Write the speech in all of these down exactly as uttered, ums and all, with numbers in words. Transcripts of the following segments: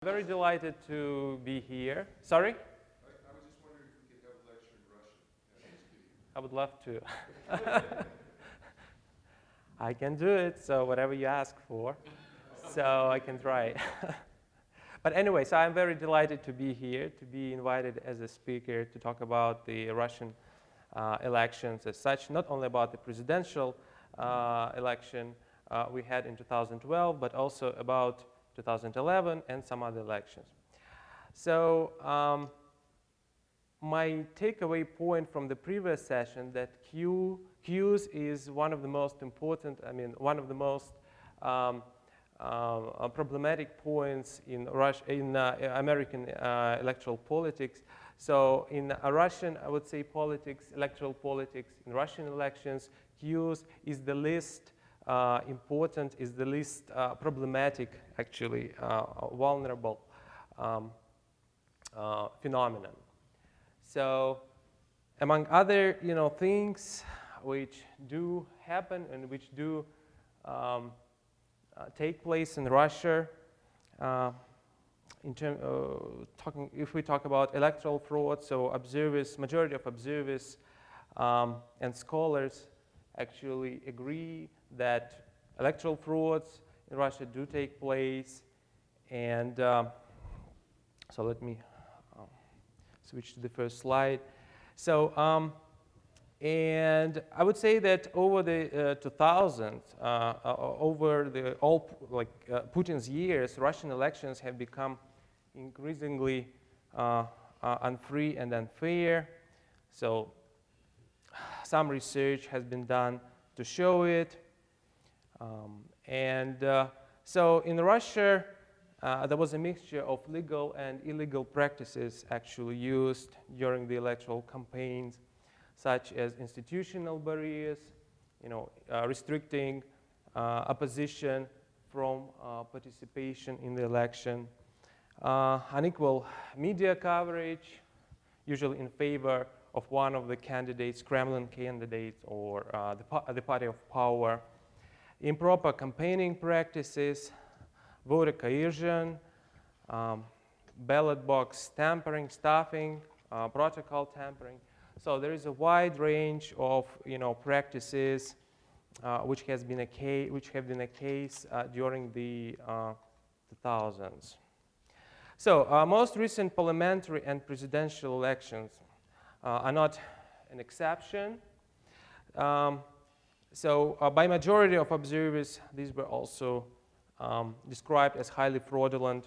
Very delighted to be here. Sorry? I, I was just wondering if we could have a lecture in Russian. I would love to. I can do it, so whatever you ask for. So I can try. But anyway, so I'm very delighted to be here, to be invited as a speaker to talk about the Russian uh, elections as such, not only about the presidential uh, election uh, we had in two thousand twelve, but also about two thousand eleven and some other elections. So um, my takeaway point from the previous session that Q, Qs is one of the most important, I mean, one of the most um, uh, problematic points in, Russia, in uh, American uh, electoral politics. So in uh, Russian, I would say politics, electoral politics, in Russian elections, Qs is the least uh, important, is the least uh, problematic, actually, uh, vulnerable um, uh, phenomenon. So among other, you know, things which do happen and which do um, uh, take place in Russia, uh, in term, uh, talking, if we talk about electoral fraud, so observers, majority of observers um, and scholars actually agree that electoral frauds in Russia do take place. And uh, so let me um, switch to the first slide. So, um, and I would say that over the uh, two thousands, uh, uh, over the all like uh, Putin's years, Russian elections have become increasingly uh, uh, unfree and unfair. So, some research has been done to show it. Um, and uh, so in Russia, uh, there was a mixture of legal and illegal practices actually used during the electoral campaigns, such as institutional barriers, you know, uh, restricting uh, opposition from uh, participation in the election, uh, unequal media coverage, usually in favor of one of the candidates, Kremlin candidates, or uh, the, pa the party of power, improper campaigning practices, voter coercion, um, ballot box tampering, stuffing, uh, protocol tampering. So there is a wide range of, you know, practices uh, which has been a case, which have been a case uh, during the uh, two thousands. So uh, most recent parliamentary and presidential elections uh, are not an exception. Um, so uh, by majority of observers, these were also um, described as highly fraudulent.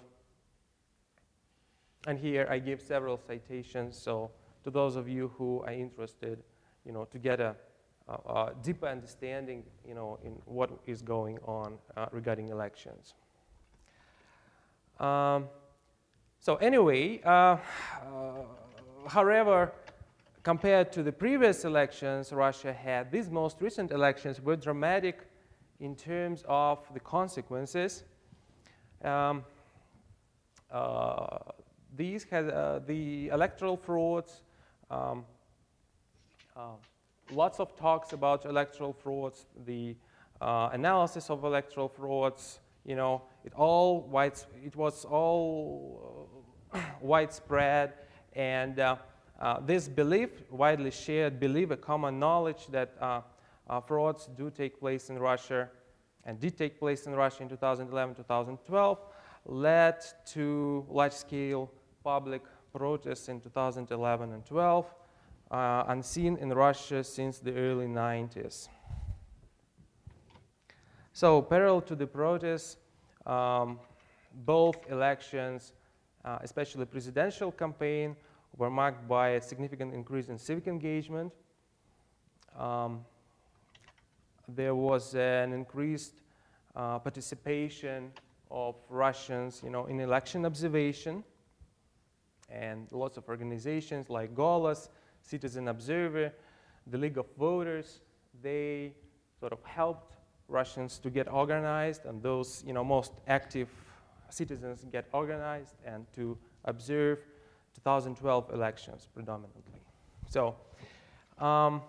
And here I give several citations. So to those of you who are interested, you know, to get a, a, a deeper understanding, you know, in what is going on uh, regarding elections. Um, so anyway, uh, uh, however, compared to the previous elections Russia had, these most recent elections were dramatic in terms of the consequences. Um, uh, these had uh, the electoral frauds, um, uh, lots of talks about electoral frauds, the uh, analysis of electoral frauds. You know, it all wide, it was all uh, widespread, and uh, uh, this belief, widely shared belief, a common knowledge that uh, uh, frauds do take place in Russia, and did take place in Russia in two thousand eleven, two thousand twelve, led to large-scale public protests in two thousand eleven and twelve, uh, unseen in Russia since the early nineties. So, parallel to the protests, um, both elections, uh, especially the presidential campaign, were marked by a significant increase in civic engagement. Um, there was an increased uh, participation of Russians, you know, in election observation, and lots of organizations like Golos, Citizen Observer, the League of Voters, they sort of helped Russians to get organized, and those, you know, most active citizens get organized and to observe two thousand twelve elections predominantly. So, um,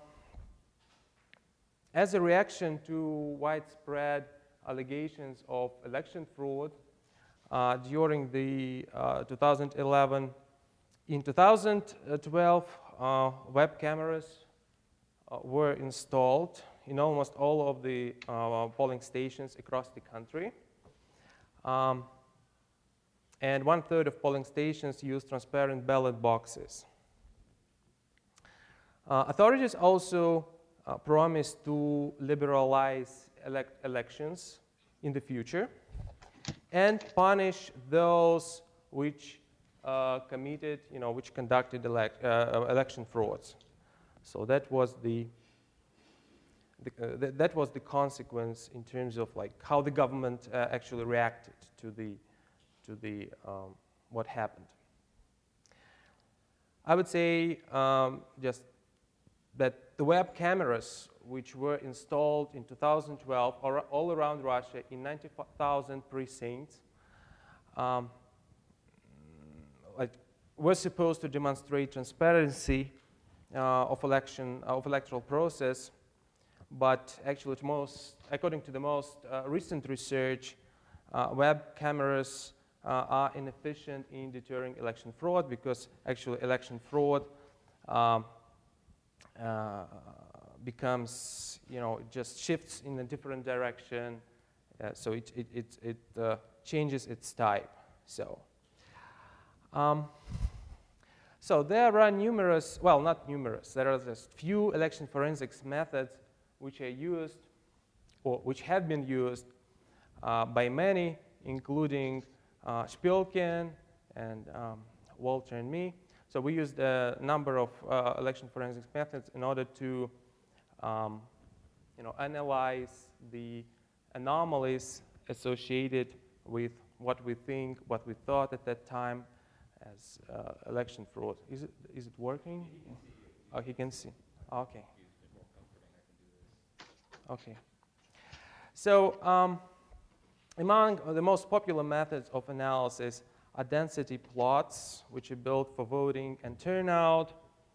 as a reaction to widespread allegations of election fraud, uh, during the uh, two thousand eleven. In two thousand twelve, uh, web cameras uh, were installed in almost all of the uh, polling stations across the country. Um, and one third of polling stations use transparent ballot boxes. Uh, authorities also uh, promised to liberalize elect elections in the future and punish those which uh, committed, you know, which conducted elect, uh, election frauds. So that was the, the uh, th that was the consequence in terms of like how the government uh, actually reacted to the to the um, what happened. I would say um, just that the web cameras which were installed in two thousand twelve or all around Russia in ninety thousand precincts um, like were supposed to demonstrate transparency uh, of election uh, of electoral process, but actually, to most, according to the most uh, recent research, uh, web cameras uh, are inefficient in deterring election fraud because actually election fraud um, uh, becomes, you know, it just shifts in a different direction, uh, so it it it, it uh, changes its type. So. Um, so there are numerous, well, not numerous, there are just few election forensics methods which are used or which have been used uh, by many, including uh, Shpilkin and um, Walter and me. So we used a number of uh, election forensics methods in order to um, you know, analyze the anomalies associated with what we think, what we thought at that time as uh, election fraud. Is it, is it working? He can see you. Oh, he can see. Okay. More comforting, I can do this. Okay. So um, among the most popular methods of analysis are density plots, which are built for voting and turnout,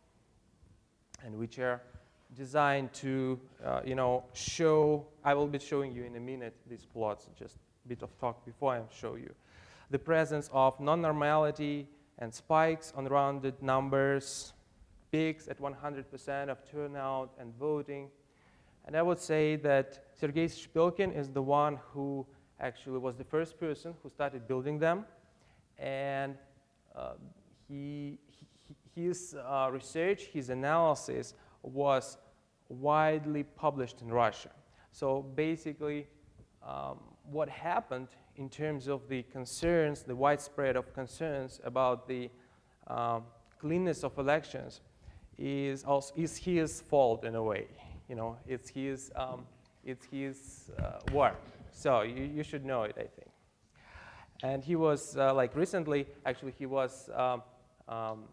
and which are designed to, uh, you know, show. I will be showing you in a minute these plots. Just a bit of talk before I show you the presence of non-normality and spikes on rounded numbers, peaks at one hundred percent of turnout and voting. And I would say that Sergei Shpilkin is the one who actually was the first person who started building them. And uh, he, he, his uh, research, his analysis was widely published in Russia. So basically, um, what happened in terms of the concerns, the widespread of concerns about the um, cleanness of elections is also is his fault in a way. You know, it's his um, it's his uh, work. So you, you should know it, I think. And he was uh, like recently, actually, he was um, um,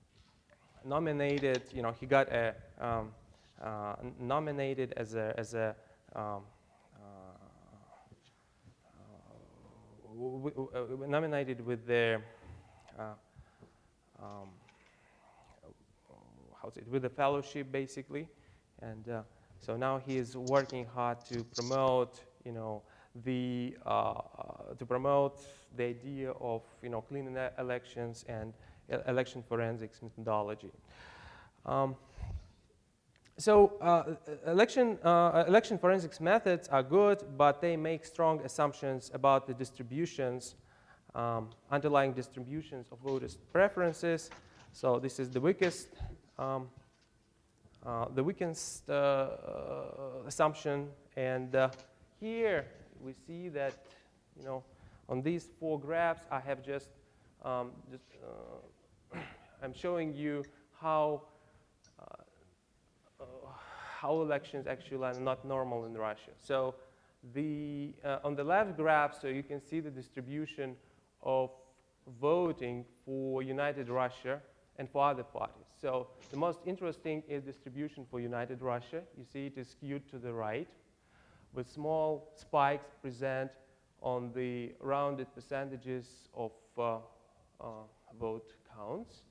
nominated. You know, he got a um, uh, nominated as a as a um, W w nominated with the uh, um, how's it with the fellowship basically, and uh, so now he is working hard to promote, you know, the uh, to promote the idea of, you know, clean elections and election forensics methodology. Um, So uh, election, uh, election forensics methods are good, but they make strong assumptions about the distributions, um, underlying distributions of voters' preferences. So this is the weakest, um, uh, the weakest uh, uh, assumption. And uh, here we see that, you know, on these four graphs, I have just, um, just uh, I'm showing you how. Uh, how elections actually are not normal in Russia. So the, uh, on the left graph, so you can see the distribution of voting for United Russia and for other parties. So the most interesting is distribution for United Russia. You see it is skewed to the right, with small spikes present on the rounded percentages of uh, uh, vote counts.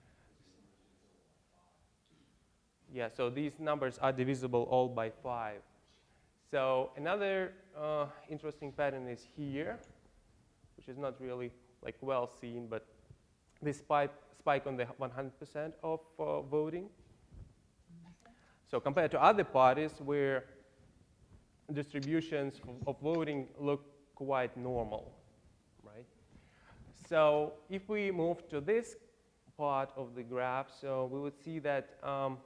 Yeah, so these numbers are divisible all by five. So another uh, interesting pattern is here, which is not really like well seen, but this spike, spike on the one hundred percent of uh, voting. So compared to other parties where distributions of voting look quite normal, right? So if we move to this part of the graph, so we would see that um,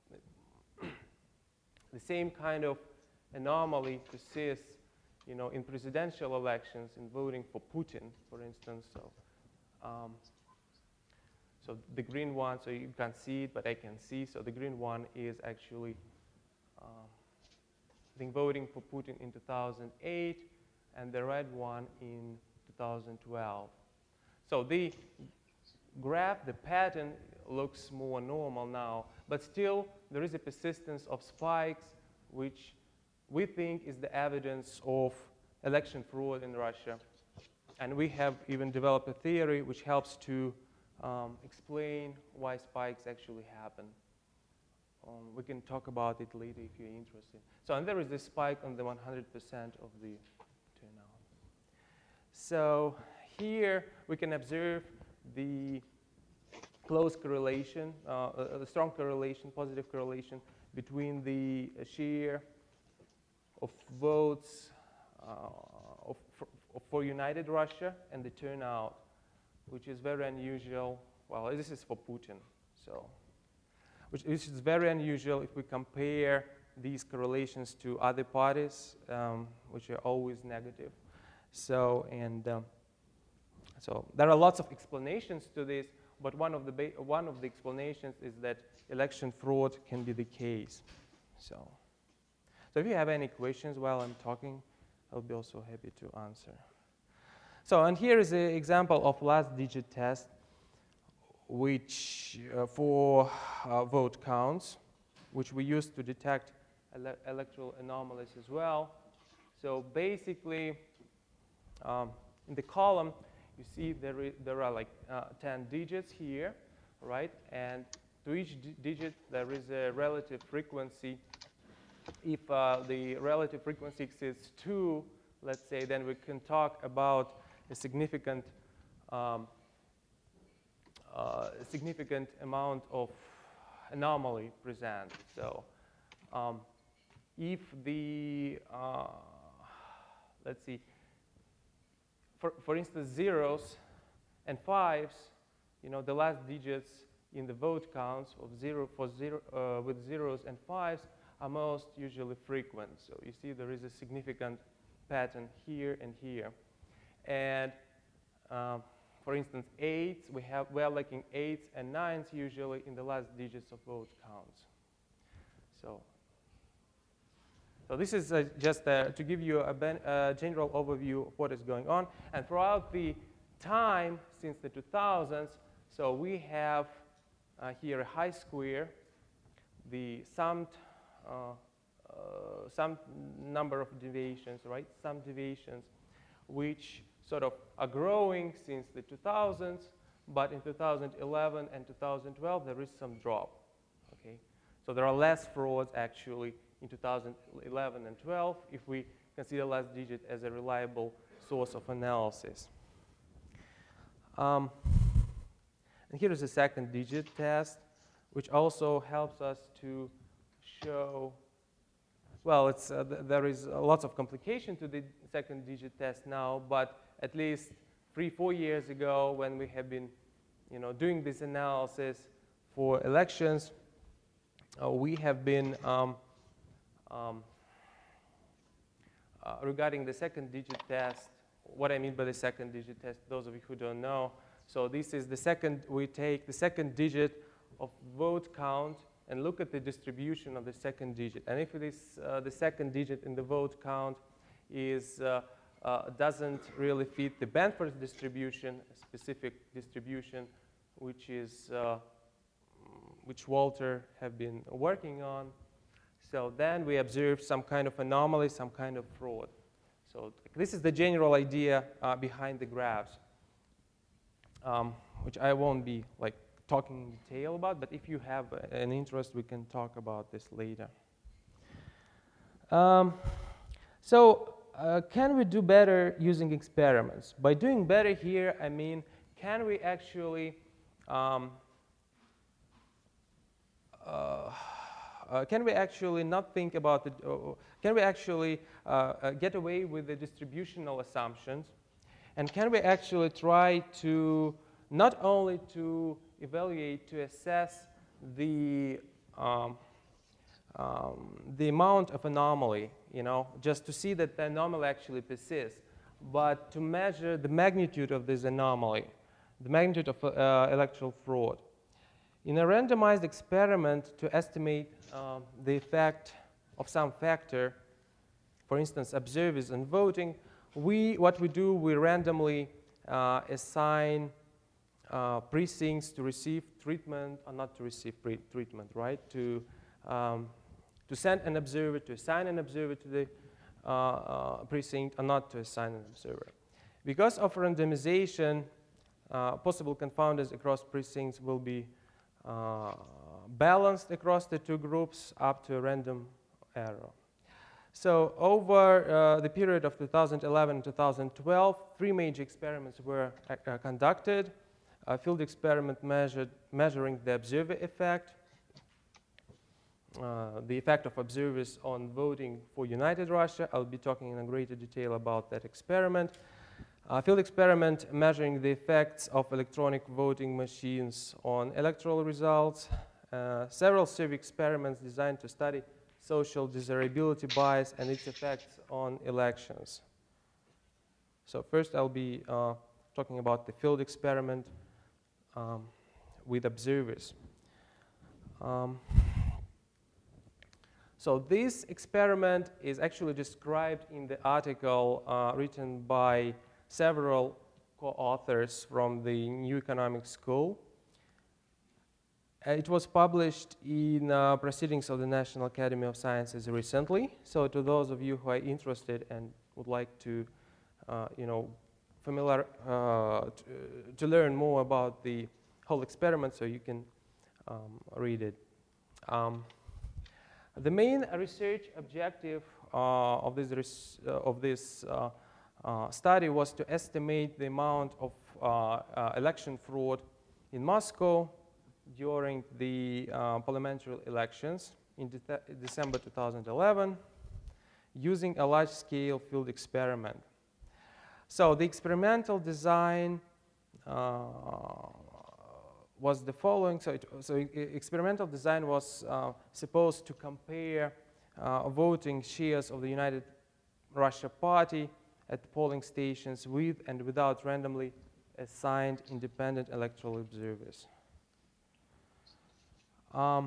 the same kind of anomaly persists, you know, in presidential elections, in voting for Putin, for instance. So, um, so the green one, so you can't see it, but I can see. So the green one is actually, um, I think, voting for Putin in two thousand eight, and the red one in two thousand twelve. So the graph, the pattern looks more normal now, but still there is a persistence of spikes, which we think is the evidence of election fraud in Russia. And we have even developed a theory which helps to um, explain why spikes actually happen. Um, we can talk about it later if you're interested. So, and there is this spike on the one hundred percent of the turnout. So here we can observe the close correlation, uh, a strong correlation, positive correlation between the share of votes uh, of, for, for United Russia and the turnout, which is very unusual. Well, this is for Putin, so which is very unusual if we compare these correlations to other parties, um, which are always negative. So and um, so there are lots of explanations to this, but one of the ba one of the explanations is that election fraud can be the case. So, so if you have any questions while I'm talking, I'll be also happy to answer. So, and here is an example of last digit test, which uh, for uh, vote counts, which we use to detect ele electoral anomalies as well. So basically, um, in the column, you see there, there are like uh, ten digits here, right? And to each digit, there is a relative frequency. If uh, the relative frequency exceeds two, let's say, then we can talk about a significant, um, uh, a significant amount of anomaly present. So um, if the, uh, let's see, For, for instance, zeros and fives, you know, the last digits in the vote counts of zero for zero uh, with zeros and fives are most usually frequent. So you see there is a significant pattern here and here. And um, for instance, eights, we have we are lacking eights and nines usually in the last digits of vote counts. So. So this is uh, just uh, to give you a ben, uh, general overview of what is going on. And throughout the time since the two thousands, so we have uh, here a high square, the summed, uh, uh, some number of deviations, right? Some deviations, which sort of are growing since the two thousands, but in two thousand eleven and two thousand twelve, there is some drop, okay? So there are less frauds actually in two thousand eleven and twelve, if we consider last digit as a reliable source of analysis. Um, and here is a second digit test, which also helps us to show, well, it's, uh, th there is uh, lots of complication to the second digit test now, but at least three, four years ago, when we have been, you know, doing this analysis for elections, uh, we have been um, Um, uh, regarding the second digit test, what I mean by the second digit test, those of you who don't know, so this is the second, we take the second digit of vote count and look at the distribution of the second digit. And if it is uh, the second digit in the vote count is, uh, uh, doesn't really fit the Benford's distribution, a specific distribution, which is, uh, which Walter have been working on, so then we observe some kind of anomaly, some kind of fraud. So this is the general idea uh, behind the graphs, um, which I won't be like talking in detail about, but if you have an interest, we can talk about this later. Um, so uh, can we do better using experiments? By doing better here, I mean, can we actually um, uh, uh, can we actually not think about it? Uh, can we actually uh, uh, get away with the distributional assumptions? And can we actually try to not only to evaluate, to assess the um, um, the amount of anomaly, you know, just to see that the anomaly actually persists, but to measure the magnitude of this anomaly, the magnitude of uh, electoral fraud. In a randomized experiment, to estimate uh, the effect of some factor, for instance, observers and voting, we, what we do, we randomly uh, assign uh, precincts to receive treatment or not to receive treatment, right? To, um, to send an observer, to assign an observer to the uh, uh, precinct or not to assign an observer. Because of randomization, uh, possible confounders across precincts will be uh, balanced across the two groups up to a random error. So over uh, the period of two thousand eleven and two thousand twelve, three major experiments were uh, conducted. A field experiment measured, measuring the observer effect, uh, the effect of observers on voting for United Russia. I'll be talking in greater detail about that experiment. A field experiment measuring the effects of electronic voting machines on electoral results. Uh, several survey experiments designed to study social desirability bias and its effects on elections. So first I'll be uh, talking about the field experiment um, with observers. Um, so this experiment is actually described in the article uh, written by several co-authors from the New Economic School. It was published in uh, Proceedings of the National Academy of Sciences recently. So to those of you who are interested and would like to, uh, you know, familiar, uh, to, to learn more about the whole experiment, so you can um, read it. Um, the main research objective uh, of this, res uh, of this uh, uh, study was to estimate the amount of uh, uh, election fraud in Moscow during the uh, parliamentary elections in de December two thousand eleven using a large-scale field experiment. So the experimental design uh, was the following. So, it, so experimental design was uh, supposed to compare uh, voting shares of the United Russia Party at the polling stations with and without randomly assigned independent electoral observers. Um,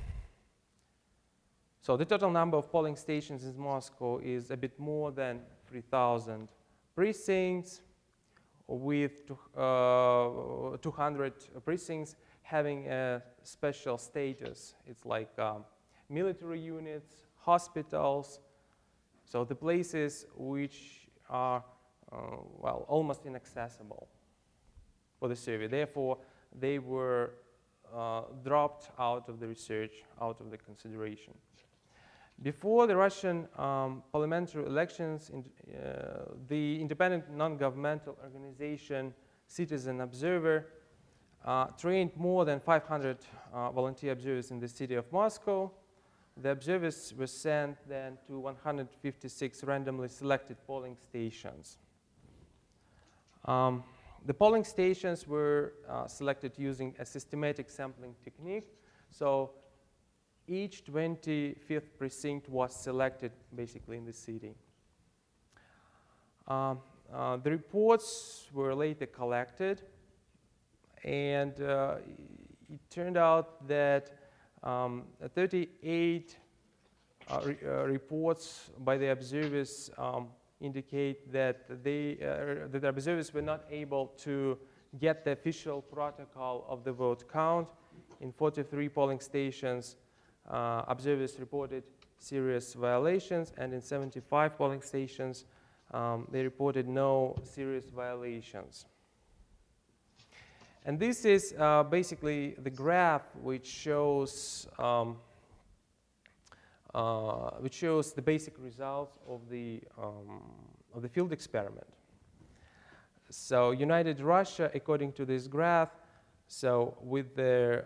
so the total number of polling stations in Moscow is a bit more than three thousand precincts, with two, uh, two hundred precincts having a special status. It's like um, military units, hospitals, so the places which are, uh, well, almost inaccessible for the survey. Therefore, they were uh, dropped out of the research, out of the consideration. Before the Russian um, parliamentary elections, in, uh, the independent non-governmental organization Citizen Observer uh, trained more than five hundred uh, volunteer observers in the city of Moscow. The observers were sent then to one hundred fifty-six randomly selected polling stations. Um, the polling stations were uh, selected using a systematic sampling technique. So each twenty-fifth precinct was selected basically in the city. Um, uh, the reports were later collected, and uh, it turned out that um, thirty-eight uh, re uh, reports by the observers um, indicate that they, uh, that the observers were not able to get the official protocol of the vote count. In forty-three polling stations, Uh, observers reported serious violations, and in seventy-five polling stations, um, they reported no serious violations. And this is uh, basically the graph which shows um, uh, which shows the basic results of the, um, of the field experiment. So United Russia, according to this graph, so with the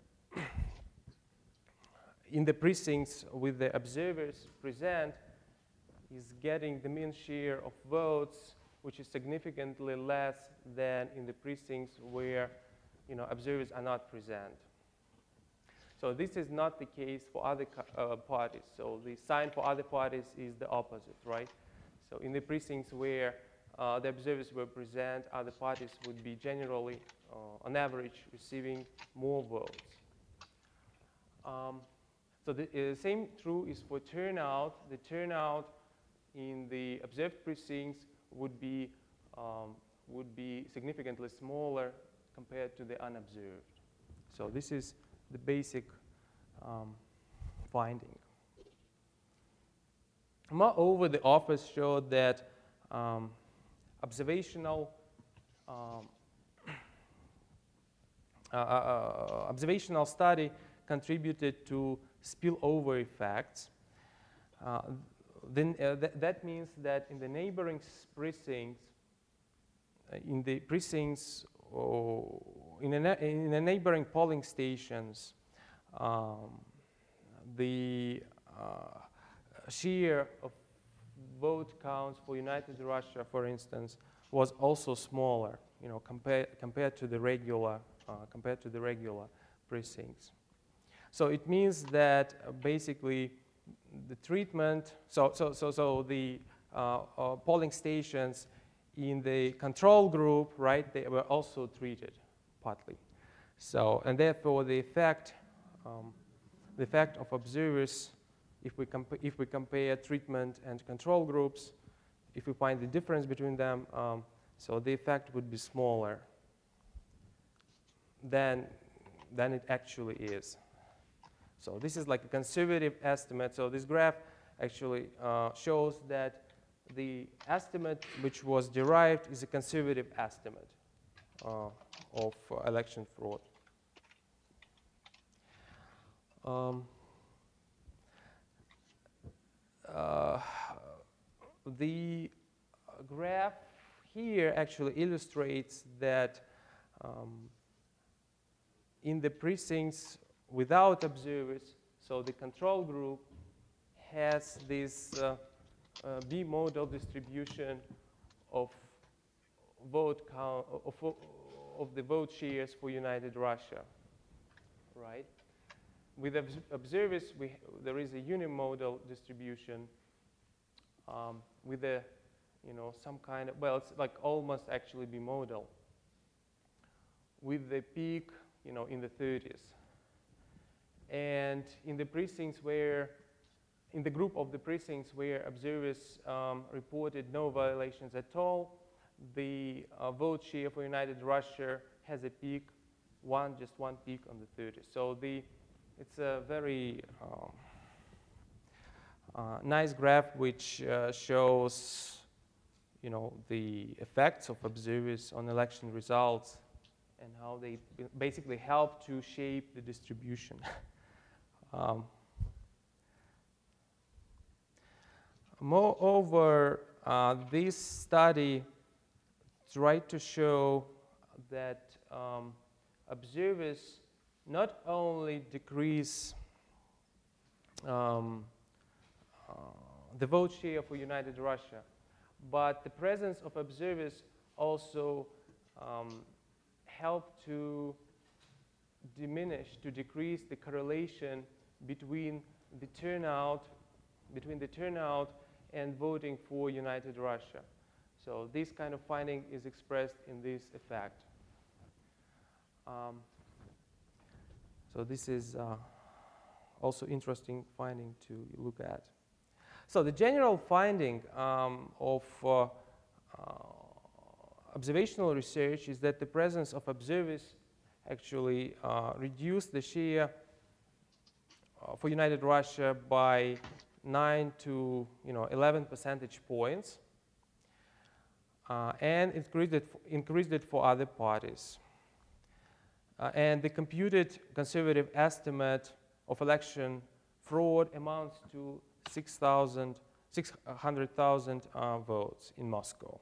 in the precincts with the observers present, is getting the mean share of votes, which is significantly less than in the precincts where, you know, observers are not present. So this is not the case for other uh, parties. So the sign for other parties is the opposite, right? So in the precincts where uh, the observers were present, other parties would be generally, uh, on average, receiving more votes. Um, so the uh, same true is for turnout. The turnout in the observed precincts would be um, would be significantly smaller compared to the unobserved. So this is the basic um, finding. Moreover, the authors showed that um, observational um, uh, uh, observational study contributed to spillover effects. Uh, then uh, th that means that in the neighboring precincts, uh, in the precincts, or in, a in the neighboring polling stations, um, the uh, share of vote counts for United Russia, for instance, was also smaller, you know, compared compared to the regular uh, compared to the regular precincts. So it means that uh, basically the treatment, so, so, so, so the uh, uh, polling stations in the control group, right, they were also treated partly. So, and therefore the effect, um, the effect of observers, if we, if we compare treatment and control groups, if we find the difference between them, um, so the effect would be smaller than, than it actually is. So this is like a conservative estimate. So this graph actually uh, shows that the estimate which was derived is a conservative estimate uh, of uh, election fraud. Um, uh, the graph here actually illustrates that um, in the precincts without observers, so the control group has this uh, uh, bimodal distribution of vote count of, of the vote shares for United Russia, right? With obs observers, we there is a unimodal distribution um, with a, you know, some kind of, well, it's like almost actually bimodal, with the peak, you know, in the thirties. And in the precincts where, in the group of the precincts where observers um, reported no violations at all, the uh, vote share for United Russia has a peak, one, just one peak on the thirties. So the, it's a very um, uh, nice graph which uh, shows, you know, the effects of observers on election results and how they basically help to shape the distribution. Um, moreover, uh, this study tried to show that um, observers not only decrease um, uh, the vote share for United Russia, but the presence of observers also um, help to diminish, to decrease the correlation between the turnout, between the turnout and voting for United Russia. So this kind of finding is expressed in this effect. Um, so this is uh, also interesting finding to look at. So the general finding um, of uh, uh, observational research is that the presence of observers actually uh, reduced the share uh, for United Russia by nine to you know eleven percentage points, uh, and increased it, increased it for other parties. Uh, and the computed conservative estimate of election fraud amounts to six hundred thousand uh, votes in Moscow.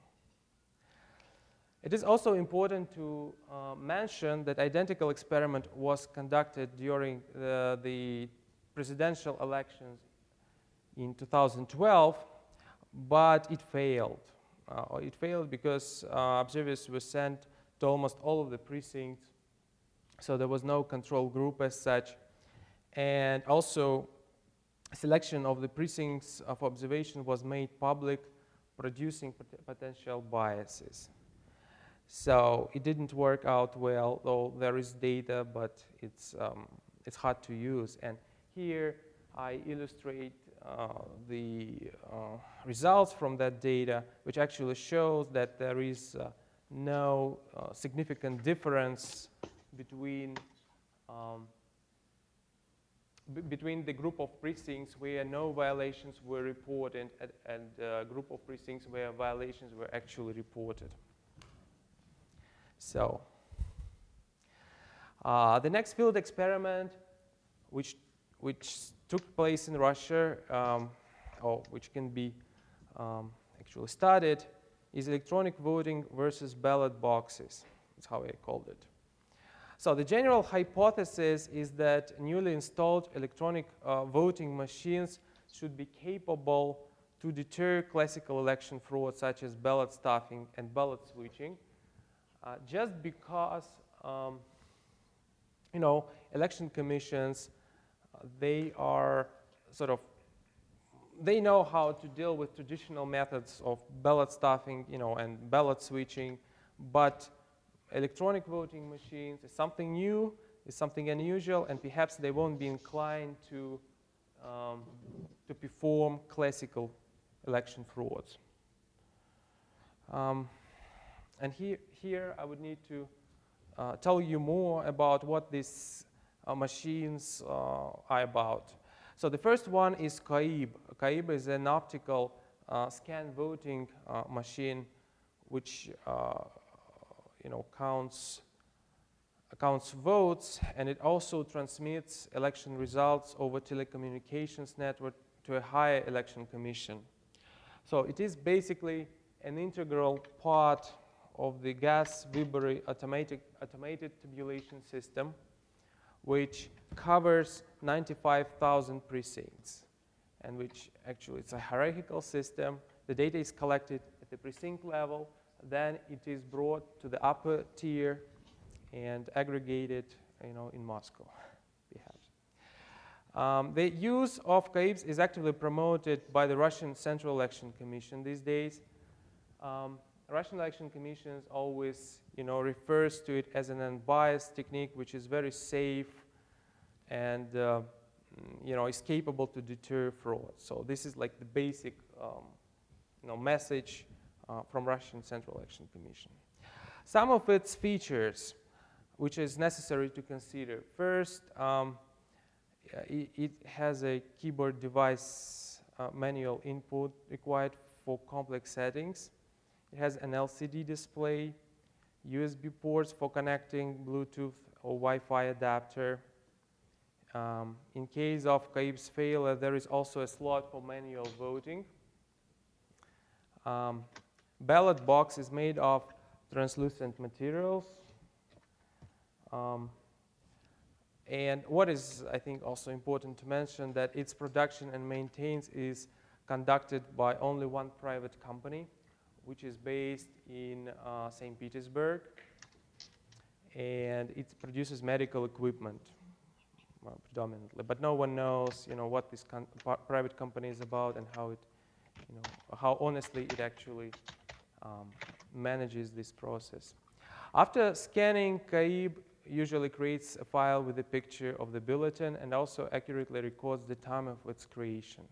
It is also important to uh, mention that identical experiment was conducted during the, the presidential elections in two thousand twelve, but it failed. Uh, it failed because uh, observers were sent to almost all of the precincts, so there was no control group as such, and also selection of the precincts of observation was made public, producing pot- potential biases. So it didn't work out well, though there is data, but it's, um, it's hard to use. And here I illustrate uh, the uh, results from that data, which actually shows that there is uh, no uh, significant difference between um, b- between the group of precincts where no violations were reported and, and a group of precincts where violations were actually reported. So, uh, the next field experiment, which which took place in Russia, um, or which can be um, actually studied, is electronic voting versus ballot boxes. That's how I called it. So the general hypothesis is that newly installed electronic uh, voting machines should be capable to deter classical election fraud, such as ballot stuffing and ballot switching. Uh, just because, um, you know, election commissions, uh, they are sort of, they know how to deal with traditional methods of ballot stuffing, you know, and ballot switching, but electronic voting machines is something new, is something unusual, and perhaps they won't be inclined to, um, to perform classical election frauds. Um, And here, here I would need to uh, tell you more about what these uh, machines uh, are about. So the first one is CAIB. CAIB is an optical uh, scan voting uh, machine which uh, you know, counts, counts votes, and it also transmits election results over telecommunications network to a higher election commission. So it is basically an integral part of the Gas-Vibery automatic, automated tabulation system, which covers ninety-five thousand precincts, and which actually it's a hierarchical system. The data is collected at the precinct level, then it is brought to the upper tier and aggregated, you know, in Moscow, perhaps. Um, the use of CAIBs is actively promoted by the Russian Central Election Commission these days. Um, Russian Election Commission always, you know, refers to it as an unbiased technique, which is very safe and, uh, you know, is capable to deter fraud. So this is like the basic, um, you know, message uh, from Russian Central Election Commission. Some of its features, which is necessary to consider. First, um, it, it has a keyboard device uh, manual input required for complex settings. It has an L C D display, U S B ports for connecting Bluetooth or Wi-Fi adapter. Um, in case of CAIB's failure, there is also a slot for manual voting. Um, ballot box is made of translucent materials. Um, and what is, I think, also important to mention, that its production and maintenance is conducted by only one private company, which is based in uh, Saint Petersburg, and it produces medical equipment uh, predominantly. But no one knows, you know, what this con- private company is about and how it, you know, how honestly it actually um, manages this process. After scanning, CAIB usually creates a file with a picture of the bulletin and also accurately records the time of its creation.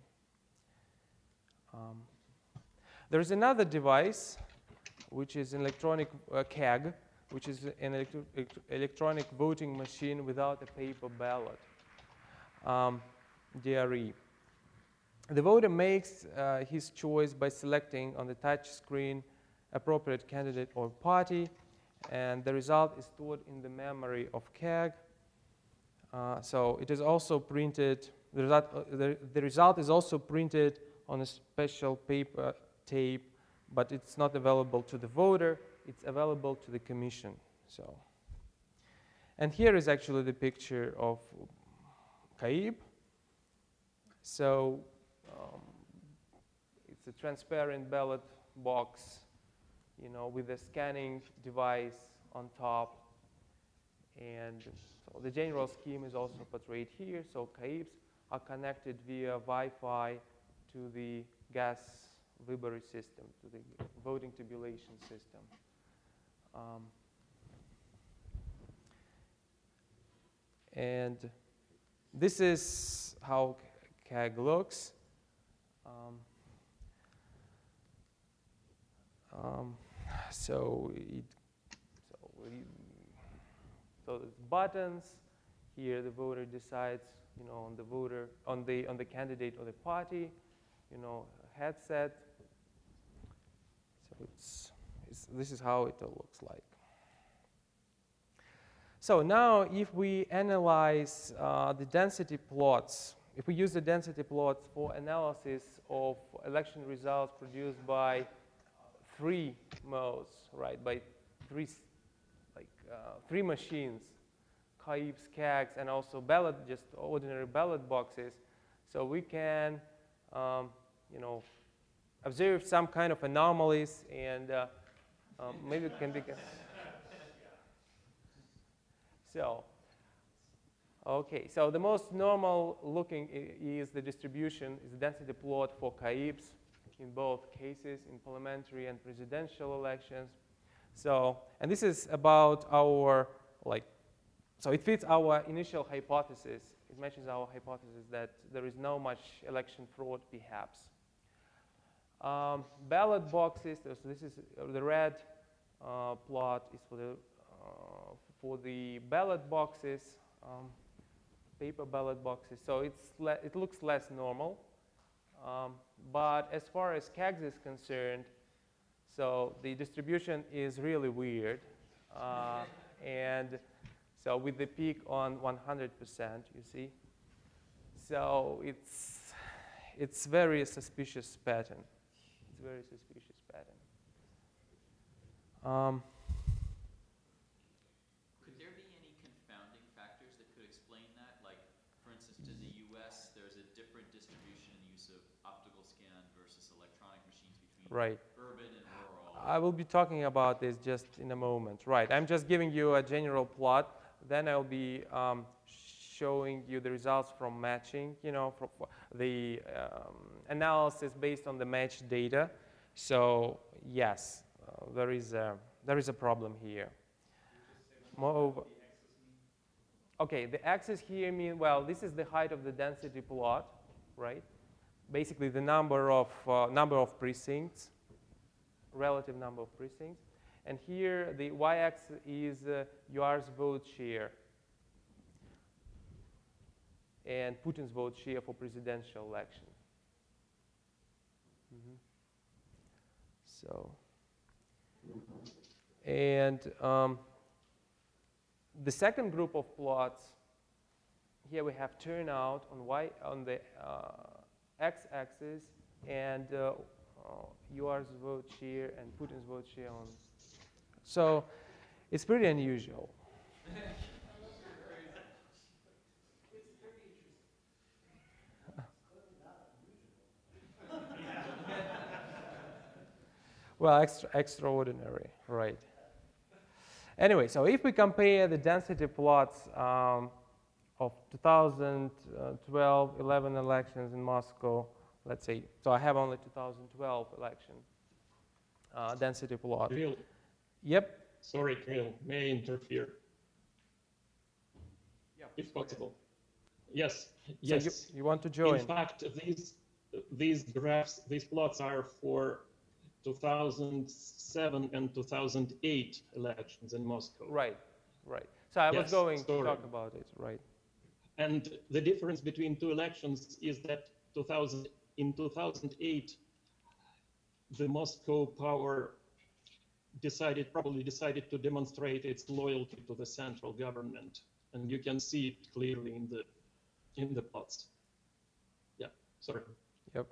Um, There is another device, which is an electronic uh, C A G, which is an electro- electronic voting machine without a paper ballot, um, D R E. The voter makes uh, his choice by selecting on the touch screen appropriate candidate or party, and the result is stored in the memory of C A G. Uh, so it is also printed the result, uh, the, the result is also printed on a special paper tape, but it's not available to the voter, it's available to the commission. So, and here is actually the picture of CAIB. So, um, it's a transparent ballot box, you know, with a scanning device on top. And so the general scheme is also portrayed here. So CAIBs are connected via Wi-Fi to the gas Vibary system, to the voting tabulation system. Um, and this is how C A G looks. Um, um, so it, so we, so there's buttons. Here the voter decides, you know, on the voter, on the on the candidate or the party, you know, headset. So it's, it's this is how it looks like. So now, if we analyze uh, the density plots, if we use the density plots for analysis of election results produced by three modes, right, by three, like uh, three machines, CAIBs, C A Gs, and also ballot, just ordinary ballot boxes, so we can, um, you know, observe some kind of anomalies, and uh, um, maybe it can be. So, okay, so the most normal looking is the distribution, is the density plot for CAIBs in both cases, in parliamentary and presidential elections. So, and this is about our, like, so it fits our initial hypothesis. It matches our hypothesis that there is no much election fraud, perhaps. Um, ballot boxes, so this is uh, the red uh, plot is for the uh, for the ballot boxes, um, paper ballot boxes. So it's le it looks less normal. Um, but as far as C A Gs is concerned, so the distribution is really weird. Uh, and so with the peak on one hundred percent, you see. So it's, it's very suspicious pattern. It's a very suspicious pattern. Um, Could there be any confounding factors that could explain that? Like, for instance, in the U S, there's a different distribution and use of optical scan versus electronic machines between right. urban and rural. I will be talking about this just in a moment. Right, I'm just giving you a general plot. Then I'll be um, showing you the results from matching, you know, for, for the um, analysis based on the matched data. So yes, uh, there is a there is a problem here. Moreover, okay, the axis here mean well, this is the height of the density plot, right? Basically, the number of uh, number of precincts, relative number of precincts. And here, the y-axis is uh, U R's vote share and Putin's vote share for presidential election. Mm-hmm. So, and um, the second group of plots, here we have turnout on y on the uh, x-axis and uh, uh, U R's vote share and Putin's vote share on. So it's pretty unusual. Well, extra, extraordinary, right. Anyway, so if we compare the density plots um, of two thousand twelve, eleven elections in Moscow, let's say, so I have only two thousand twelve election uh, density plot. Kirill. Yep. Sorry, Kirill, may I interfere? Yeah, If go ahead. possible. Yes, yes. So you, you want to join? In fact, these, these graphs, these plots are for two thousand seven and two thousand eight elections in Moscow. Right, right. So I was Yes, going sorry. to talk about it, right. And the difference between two elections is that two thousand, in two thousand eight, the Moscow power decided, probably decided to demonstrate its loyalty to the central government. And you can see it clearly in the, in the plots. Sorry. Yep.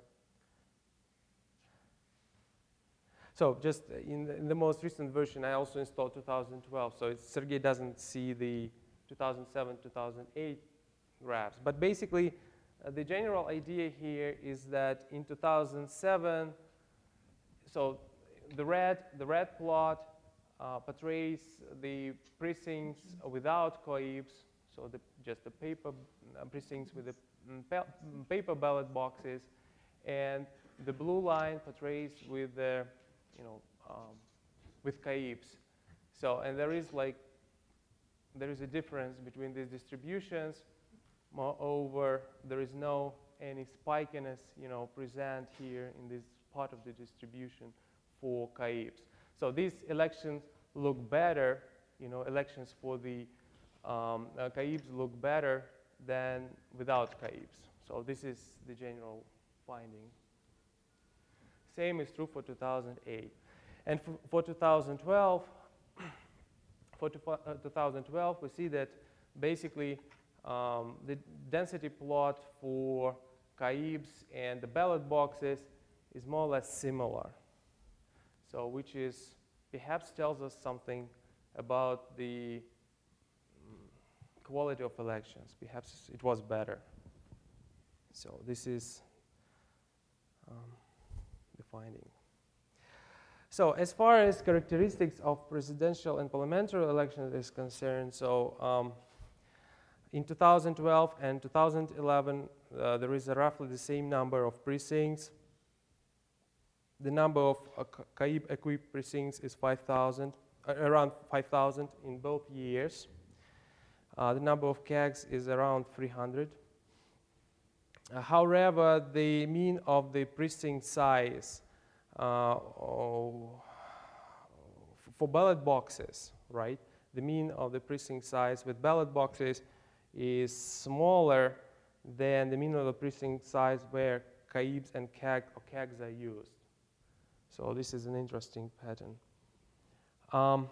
So just in the, in the most recent version, I also installed two thousand twelve. So it's, Sergey doesn't see the two thousand seven, two thousand eight graphs. But basically, uh, the general idea here is that in two thousand seven, so the red, the red plot uh, portrays the precincts without COIBS, so the, just the paper uh, precincts with the mm, pa mm, paper ballot boxes, and the blue line portrays with the, you know, um, with COIBS. So, and there is like, there is a difference between these distributions. Moreover, there is no any spikiness, you know, present here in this part of the distribution for COIBS. So these elections look better, you know, elections for the um, uh, COIBS look better than without COIBS. So this is the general finding. Same is true for two thousand eight. And for, for two thousand twelve, for two, uh, two thousand twelve, we see that basically um, the density plot for COIBS and the ballot boxes is more or less similar. So which is perhaps tells us something about the mm, quality of elections. Perhaps it was better. So this is um, the finding. So as far as characteristics of presidential and parliamentary elections is concerned, so um, in two thousand twelve and two thousand eleven, uh, there is a roughly the same number of precincts. The number of uh, COIB equipped precincts is five thousand, uh, around five thousand in both years. Uh, the number of C A Gs is around three hundred. Uh, however, the mean of the precinct size uh, oh, for ballot boxes, right? The mean of the precinct size with ballot boxes is smaller than the mean of the precinct size where COIBS and C A G or C A Gs are used. So this is an interesting pattern. Um,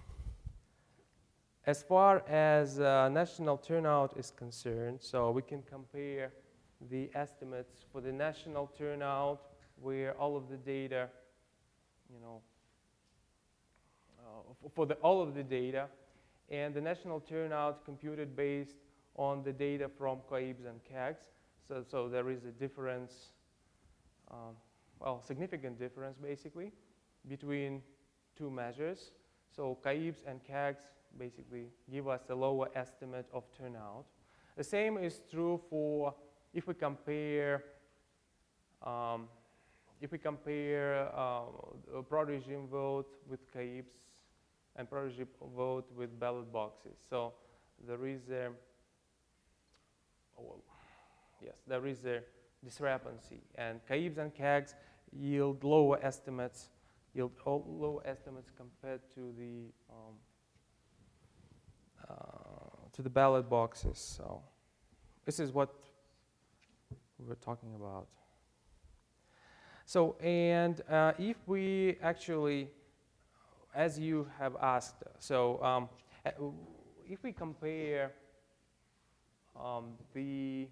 as far as uh, national turnout is concerned, so we can compare the estimates for the national turnout where all of the data, you know, uh, for the, all of the data, and the national turnout computed based on the data from COIBS and C A Gs. So, so there is a difference, um, well, significant difference basically between two measures. So COIBS and C A Gs basically give us a lower estimate of turnout. The same is true for if we compare um, if we compare uh, a pro-regime vote with COIBS and pro-regime vote with ballot boxes. So there is a oh, well, yes, there is a discrepancy, and COIBS and C A Gs yield lower estimates, yield lower estimates compared to the um, uh, to the ballot boxes. So this is what we were talking about. So, and uh, if we actually, as you have asked, so um, if we compare um, the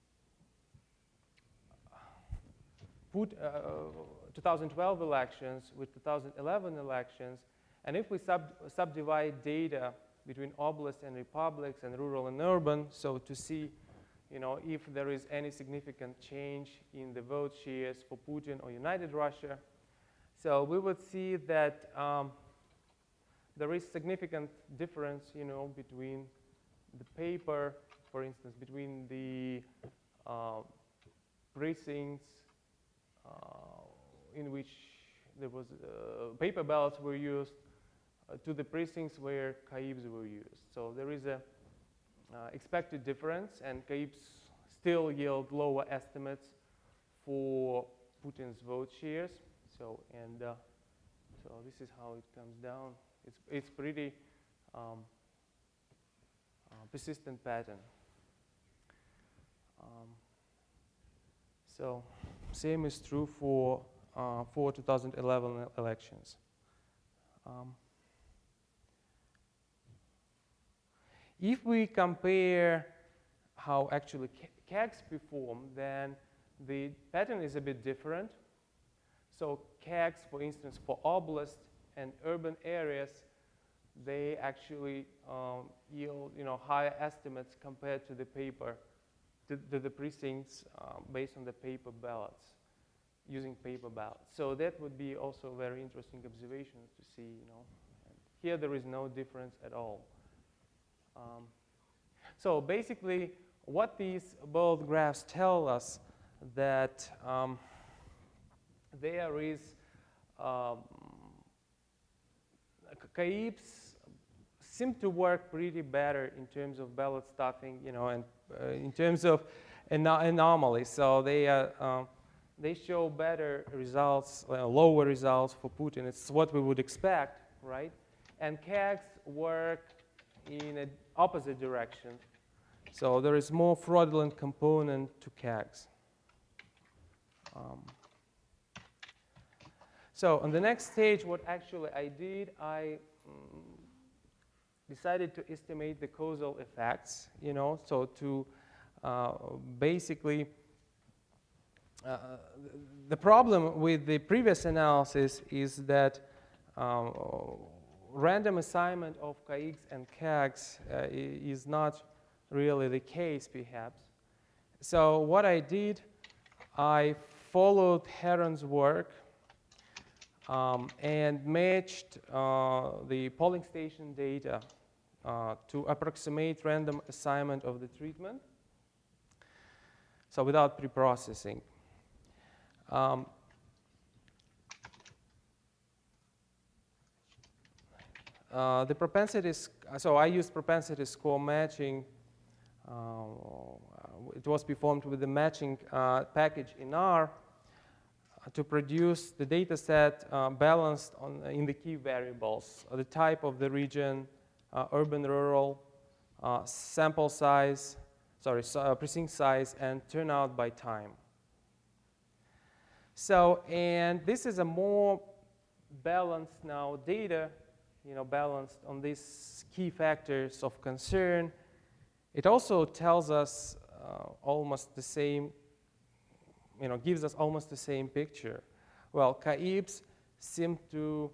put, uh, twenty twelve elections with two thousand eleven elections, and if we sub subdivide data between oblasts and republics and rural and urban, so to see, you know, if there is any significant change in the vote shares for Putin or United Russia, so we would see that um, there is significant difference, you know, between the paper, for instance, between the uh, precincts uh, in which there was uh, paper ballots were used uh, to the precincts where COIBS were used. So there is a uh, expected difference, and COIBS still yield lower estimates for Putin's vote shares. So and uh, so this is how it comes down. It's it's pretty um, uh, persistent pattern. Um, so same is true for uh, for two thousand eleven elections. Um, if we compare how actually C A Gs perform, then the pattern is a bit different. So C A Gs, for instance, for oblast and urban areas, they actually um, yield, you know, higher estimates compared to the paper, to, to the precincts uh, based on the paper ballots, using paper ballots. So that would be also a very interesting observation to see, you know. And here there is no difference at all. Um, so basically, what these both graphs tell us that um, there is um, C A I Bs seem to work pretty better in terms of ballot stuffing, you know, and uh, in terms of ano anomalies. So they uh, um, they show better results, uh, lower results for Putin. It's what we would expect, right? And C A Gs work in an opposite direction. So there is more fraudulent component to C A Gs. Um, so on the next stage, what actually I did, I um, decided to estimate the causal effects, you know, so to uh, basically, uh, the problem with the previous analysis is that um, random assignment of C A Gs and C A Gs uh, is not really the case, perhaps. So what I did, I followed Heron's work um, and matched uh, the polling station data uh, to approximate random assignment of the treatment, so without pre-processing. Um, uh, the propensity, so I used propensity score matching. Uh, it was performed with the matching uh, package in R uh, to produce the data set uh, balanced on, uh, in the key variables, uh, the type of the region, uh, urban, rural, uh, sample size, sorry, so, uh, precinct size, and turnout by time. So, and this is a more balanced now data, you know, balanced on these key factors of concern. It also tells us uh, almost the same, you know, gives us almost the same picture. Well, C A I Bs seem to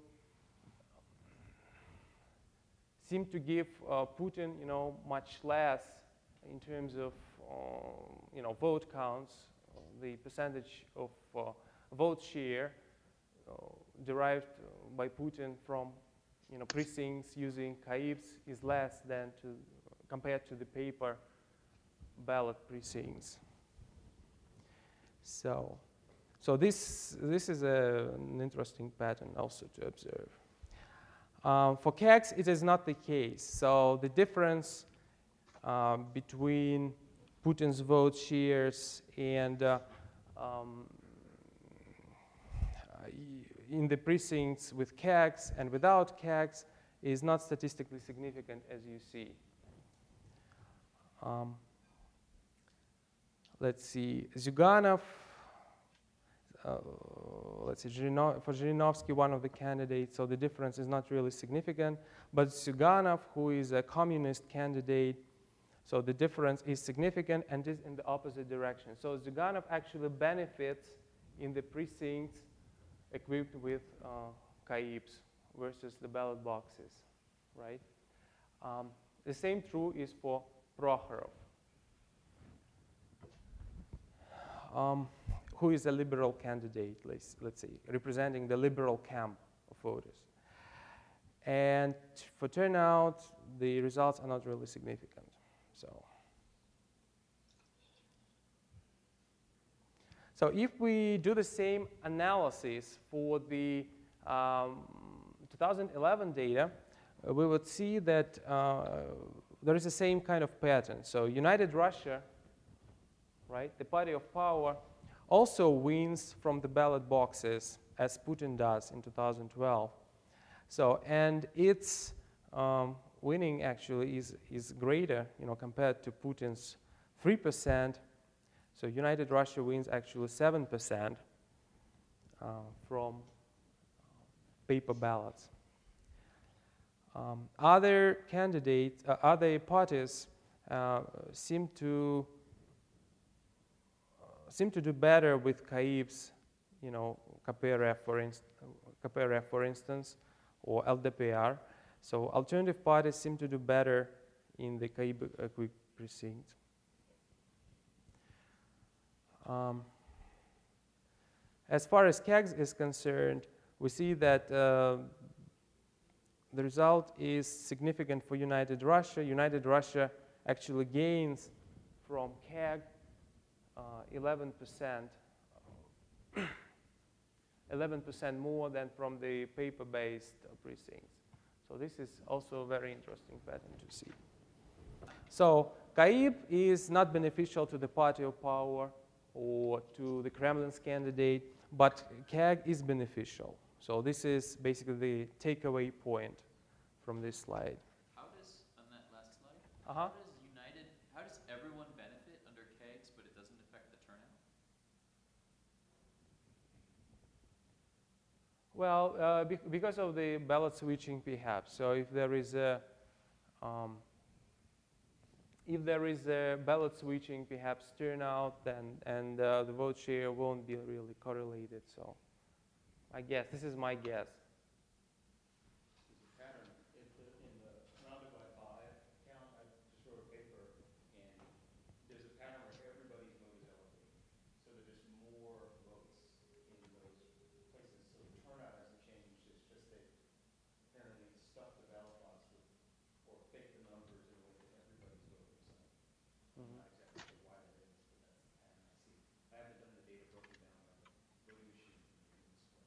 seem to give uh, Putin, you know, much less in terms of, uh, you know, vote counts, uh, the percentage of uh, vote share uh, derived by Putin from, you know, precincts using C A I Bs is less than to compared to the paper ballot precincts. So, so this, this is a, an interesting pattern also to observe. Um, for C A Gs, it is not the case. So the difference uh, between Putin's vote shares and uh, um, in the precincts with C A Gs and without C A Gs is not statistically significant, as you see. Um, let's see, Zyuganov, uh, let's see, Zhirino for Zhirinovsky, one of the candidates, so the difference is not really significant. But Zyuganov, who is a communist candidate, so the difference is significant and is in the opposite direction. So Zyuganov actually benefits in the precincts equipped with uh, C A I Bs versus the ballot boxes, right? Um, the same true is for Prokhorov, um, who is a liberal candidate, let's, let's see, representing the liberal camp of voters. And for turnout, the results are not really significant. So, so if we do the same analysis for the um, two thousand eleven data, uh, we would see that uh, there is the same kind of pattern. So United Russia, right, the party of power, also wins from the ballot boxes, as Putin does in two thousand twelve. So, and its um, winning actually is, is greater, you know, compared to Putin's three percent. So United Russia wins actually seven percent uh, from paper ballots. Um, other candidates, uh, other parties uh, seem to seem to do better with C A I Bs, you know, K P R F for, inst K P R F for instance, or L D P R. So alternative parties seem to do better in the C A I B-equipped precinct. Um, as far as C A G S is concerned, we see that uh, the result is significant for United Russia. United Russia actually gains from C A G uh, eleven percent, eleven percent more than from the paper-based uh, precincts. So this is also a very interesting pattern to see. So C A I B is not beneficial to the party of power or to the Kremlin's candidate, but C A G is beneficial. So this is basically the takeaway point from this slide. How does, on that last slide, Uh-huh. how does United, how does everyone benefit under C A G S, but it doesn't affect the turnout? Well, uh, be because of the ballot switching, perhaps. So if there is a um, if there is a ballot switching, perhaps turnout, then and uh, the vote share won't be really correlated. So I guess this is my guess. There's a pattern in the, in the rounded by five count. I just wrote a paper, and there's a pattern where everybody's vote is elevated, so that there's more votes in those places. So the turnout hasn't changed. It's just that apparently it's stuffed the ballot box with, or faked the numbers in a way that everybody's vote is up. I'm not exactly sure why that is, but that's the pattern I see. I haven't done the data broken down by the voting machine in this way.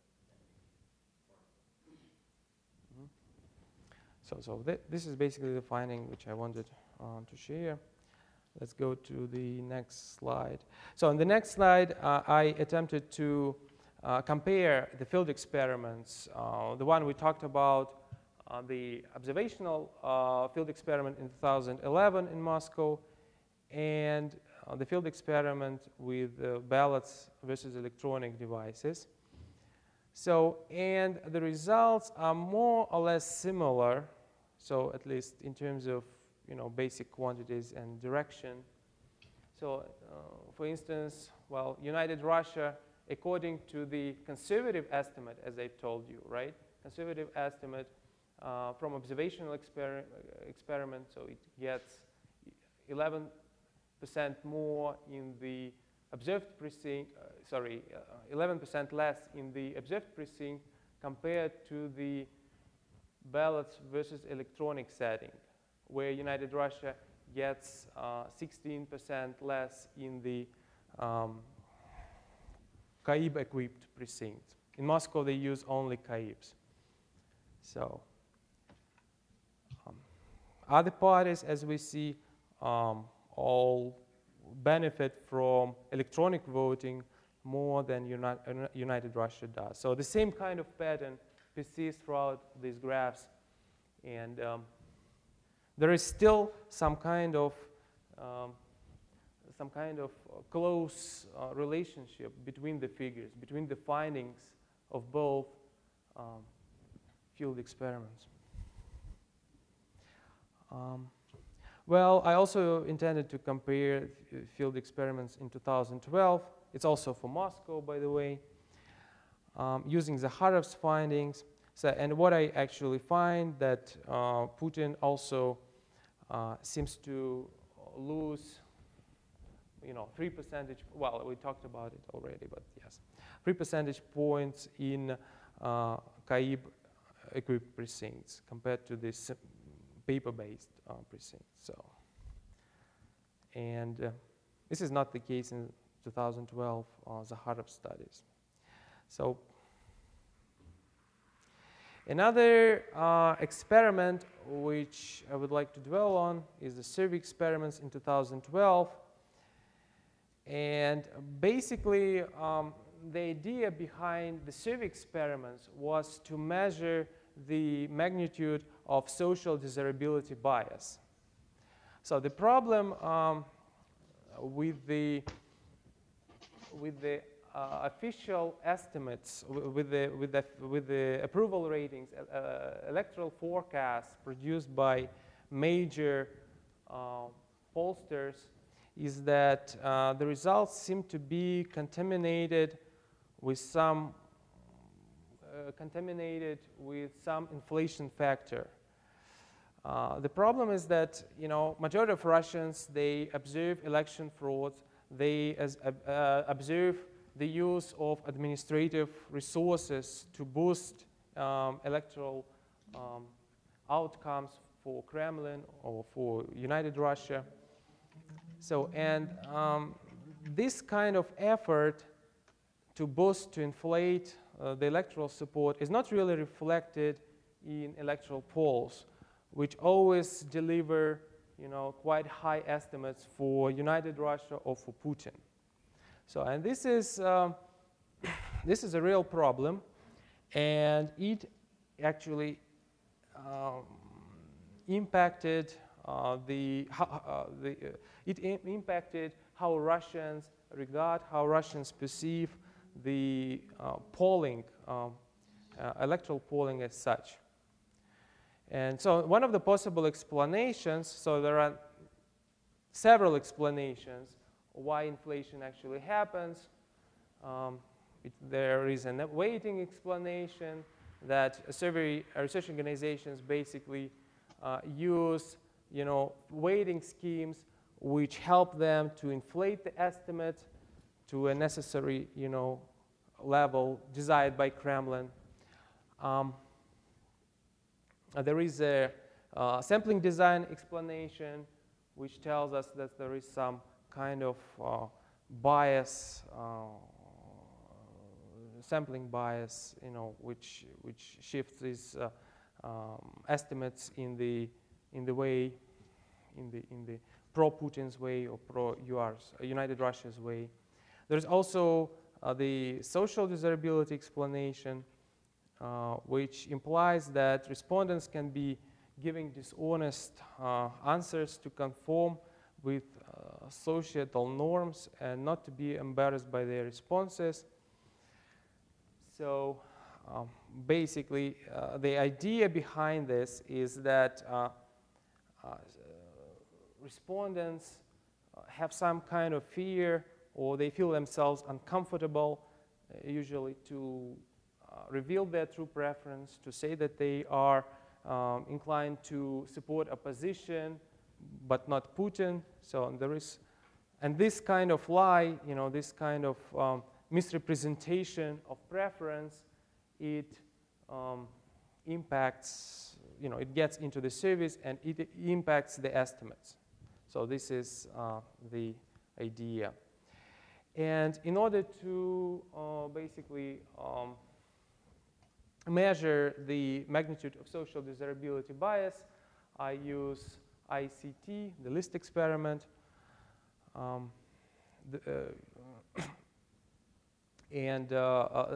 So, so th this is basically the finding which I wanted uh, to share. Let's go to the next slide. So on the next slide, uh, I attempted to uh, compare the field experiments, uh, the one we talked about, uh, the observational uh, field experiment in two thousand eleven in Moscow, and uh, the field experiment with uh, ballots versus electronic devices. So, and the results are more or less similar, so at least in terms of, you know, basic quantities and direction. So, uh, for instance, well, United Russia, according to the conservative estimate, as I've told you, right? Conservative estimate uh, from observational exper experiment, so it gets eleven percent more in the observed precinct, uh, sorry, eleven percent less in the observed precinct compared to the ballots versus electronic setting, where United Russia gets sixteen percent uh, less in the um, C A I B-equipped precinct. In Moscow, they use only C A I Bs. So, um, other parties, as we see, um, all benefit from electronic voting more than Uni United Russia does. So the same kind of pattern persists throughout these graphs, and um, there is still some kind of um, some kind of close uh, relationship between the figures, between the findings of both um, field experiments. Um, Well, I also intended to compare field experiments in two thousand twelve. It's also for Moscow, by the way, um, using Zakharov's findings. So, and what I actually find that uh, Putin also uh, seems to lose, you know, three percentage. Well, we talked about it already, but yes, three percentage points in uh, C A I B-equipped precincts compared to this paper-based uh, precinct. So, and uh, this is not the case in two thousand twelve uh, Zakharov studies. So, another uh, experiment which I would like to dwell on is the survey experiments in two thousand twelve. And basically, um, the idea behind the survey experiments was to measure the magnitude of social desirability bias. So the problem um, with the with the uh, official estimates, with the with the with the approval ratings, uh, electoral forecasts produced by major uh, pollsters, is that uh, the results seem to be contaminated with some uh, contaminated with some inflation factor. Uh, the problem is that, you know, majority of Russians, they observe election fraud, they as, uh, observe the use of administrative resources to boost um, electoral um, outcomes for Kremlin or for United Russia. So, and um, this kind of effort to boost, to inflate uh, the electoral support is not really reflected in electoral polls, which always deliver, you know, quite high estimates for United Russia or for Putin. So, and this is um, this is a real problem, and it actually um, impacted uh, the uh, the uh, it im- impacted how Russians regard, how Russians perceive the uh, polling, um, uh, electoral polling as such. And so one of the possible explanations, so there are several explanations why inflation actually happens. Um, it, there is a weighting explanation that survey research organizations basically uh, use, you know, weighting schemes which help them to inflate the estimate to a necessary, you know, level desired by Kremlin. Um, Uh, there is a uh, sampling design explanation which tells us that there is some kind of uh, bias, uh, sampling bias, you know, which which shifts these uh, um, estimates in the in the way, in the in the pro-Putin's way or pro-U R's, uh, United Russia's way. There's also uh, the social desirability explanation, Uh, which implies that respondents can be giving dishonest uh, answers to conform with uh, societal norms and not to be embarrassed by their responses. So um, basically, uh, the idea behind this is that uh, uh, respondents have some kind of fear, or they feel themselves uncomfortable, uh, usually to Uh, reveal their true preference, to say that they are um, inclined to support a position, but not Putin. So there is, and this kind of lie, you know, this kind of um, misrepresentation of preference, it um, impacts, you know, it gets into the service and it impacts the estimates. So this is uh, the idea. And in order to uh, basically um, measure the magnitude of social desirability bias, I use I C T, the list experiment. Um, the, uh, and uh, uh,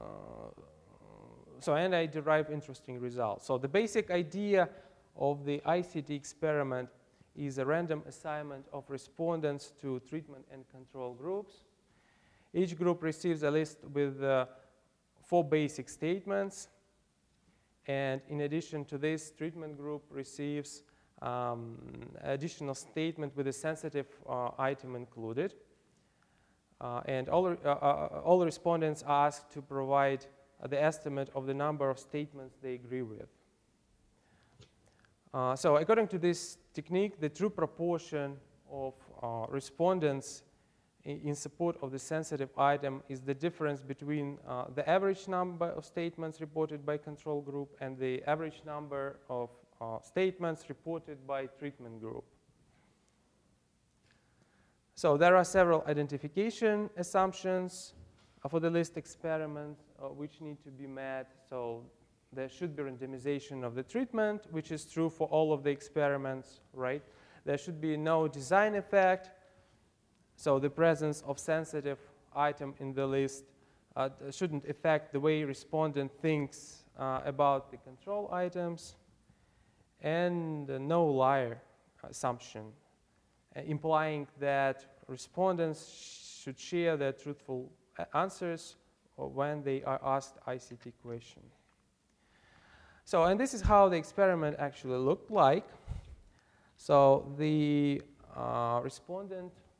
so, and I derive interesting results. So the basic idea of the I C T experiment is a random assignment of respondents to treatment and control groups. Each group receives a list with uh, four basic statements, and in addition to this, treatment group receives um, additional statement with a sensitive uh, item included. Uh, and all, uh, uh, all respondents asked to provide uh, the estimate of the number of statements they agree with. Uh, so according to this technique, the true proportion of uh, respondents in support of the sensitive item is the difference between uh, the average number of statements reported by control group and the average number of uh, statements reported by treatment group. So there are several identification assumptions uh, for the list experiment uh, which need to be met. So there should be randomization of the treatment, which is true for all of the experiments, right? There should be no design effect. So the presence of sensitive item in the list uh, shouldn't affect the way respondent thinks uh, about the control items, and uh, no liar assumption, uh, implying that respondents should share their truthful answers when they are asked I C T question. So, and this is how the experiment actually looked like. So the uh, respondent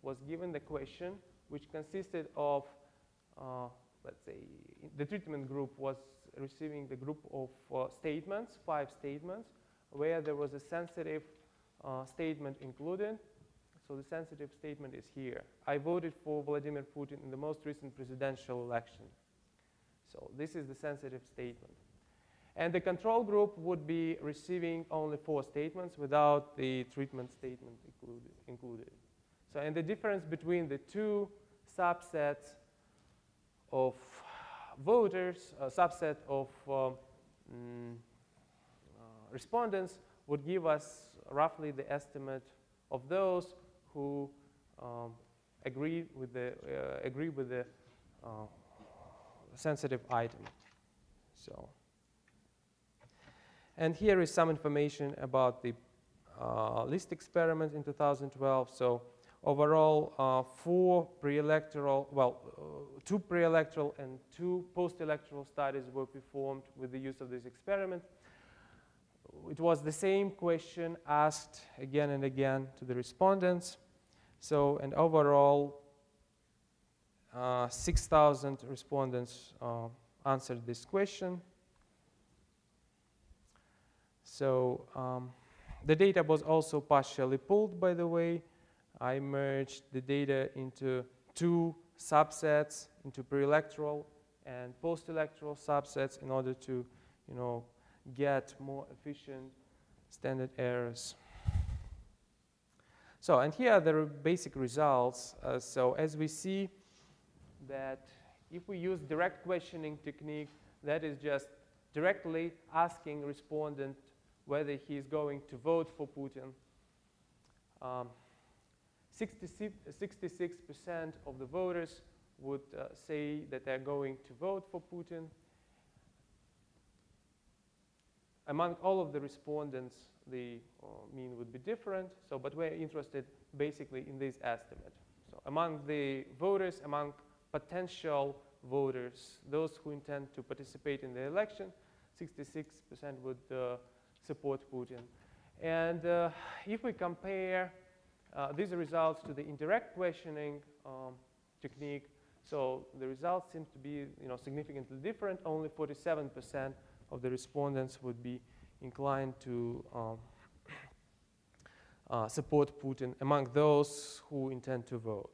was given the question, which consisted of, uh, let's say, the treatment group was receiving the group of uh, statements, five statements, where there was a sensitive uh, statement included. So the sensitive statement is here. I voted for Vladimir Putin in the most recent presidential election. So this is the sensitive statement. And the control group would be receiving only four statements without the treatment statement included. included. So, and the difference between the two subsets of voters, a subset of um, mm, uh, respondents would give us roughly the estimate of those who um, agree with the uh, agree with the uh, sensitive item. So, and here is some information about the uh, list experiment in two thousand twelve. So, overall, uh, four pre-electoral, well, uh, two pre-electoral and two post-electoral studies were performed with the use of this experiment. It was the same question asked again and again to the respondents. So, and overall, uh, six thousand respondents uh, answered this question. So, um, the data was also partially pulled, by the way. I merged the data into two subsets, into pre-electoral and post-electoral subsets in order to, you know, get more efficient standard errors. So, and here are the basic results. Uh, so, as we see that if we use direct questioning technique, that is just directly asking respondent whether he is going to vote for Putin, um, sixty-six percent of the voters would uh, say that they're going to vote for Putin. Among all of the respondents, the uh, mean would be different. So, but we're interested basically in this estimate. So, among the voters, among potential voters, those who intend to participate in the election, sixty-six percent would uh, support Putin. And uh, if we compare uh, these results to the indirect questioning um, technique, so the results seem to be, you know, significantly different. Only forty-seven percent of the respondents would be inclined to um, uh, support Putin among those who intend to vote.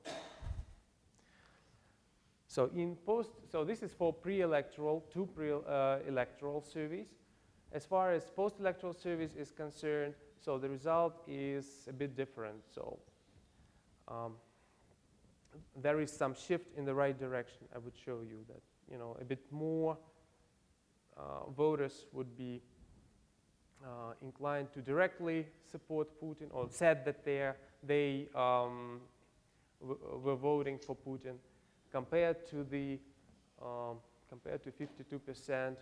So in post, so this is for pre-electoral, two pre-electoral uh, surveys. As far as post-electoral surveys is concerned, so the result is a bit different. So um, there is some shift in the right direction. I would show you that, you know, a bit more uh, voters would be uh, inclined to directly support Putin, or said that they they um, w were voting for Putin, compared to the um, compared to fifty-two percent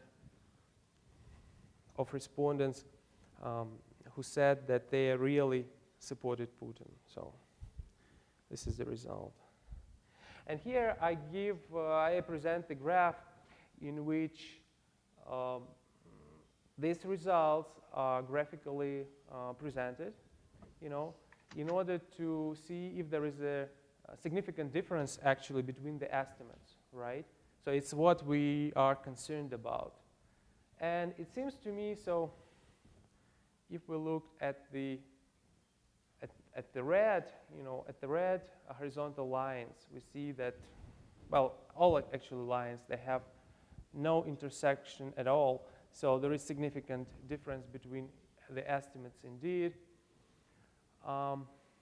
of respondents um, who said that they really supported Putin. So this is the result. And here I give, uh, I present the graph in which um, these results are graphically uh, presented, you know, in order to see if there is a, a significant difference actually between the estimates, right? So it's what we are concerned about. And it seems to me, so if we look at the at, at the red, you know, at the red uh, horizontal lines, we see that, well, all actually lines, they have no intersection at all. So there is significant difference between the estimates indeed. Um,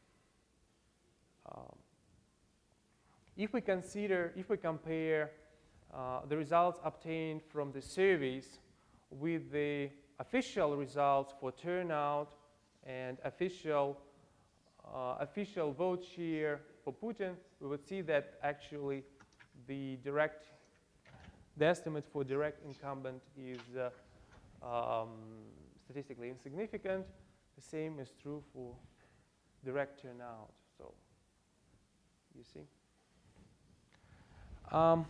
um, if we consider, if we compare uh, the results obtained from the surveys with the official results for turnout and official uh, official vote share for Putin, we would see that actually the direct the estimate for direct incumbent is uh, um, statistically insignificant. The same is true for direct turnout. So you see. Um,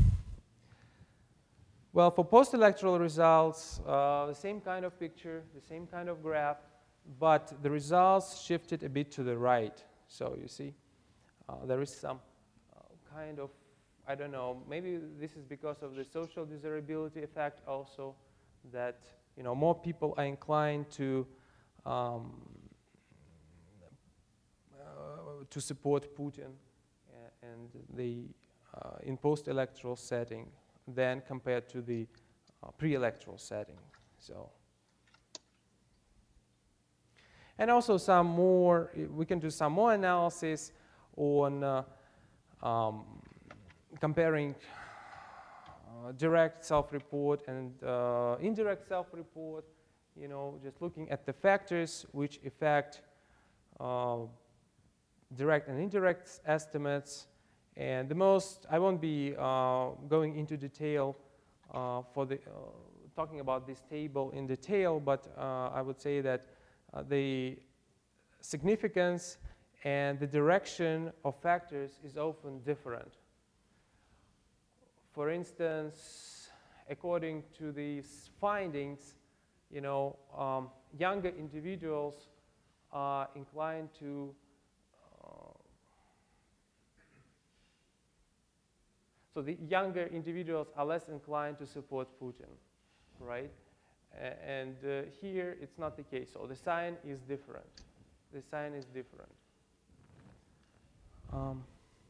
Well, for post-electoral results, uh, the same kind of picture, the same kind of graph, but the results shifted a bit to the right. So you see, uh, there is some uh, kind of, I don't know, maybe this is because of the social desirability effect also, that you know more people are inclined to um, uh, to support Putin uh, and the uh, in post-electoral setting than compared to the uh, pre-electoral setting. So, and also some more, we can do some more analysis on uh, um, comparing uh, direct self-report and uh, indirect self-report, you know, just looking at the factors which affect uh, direct and indirect estimates. And the most, I won't be uh, going into detail uh, for the, uh, talking about this table in detail, but uh, I would say that uh, the significance and the direction of factors is often different. For instance, according to these findings, you know, um, younger individuals are inclined to uh, so the younger individuals are less inclined to support Putin, right? A and uh, here it's not the case. So the sign is different. The sign is different. Um,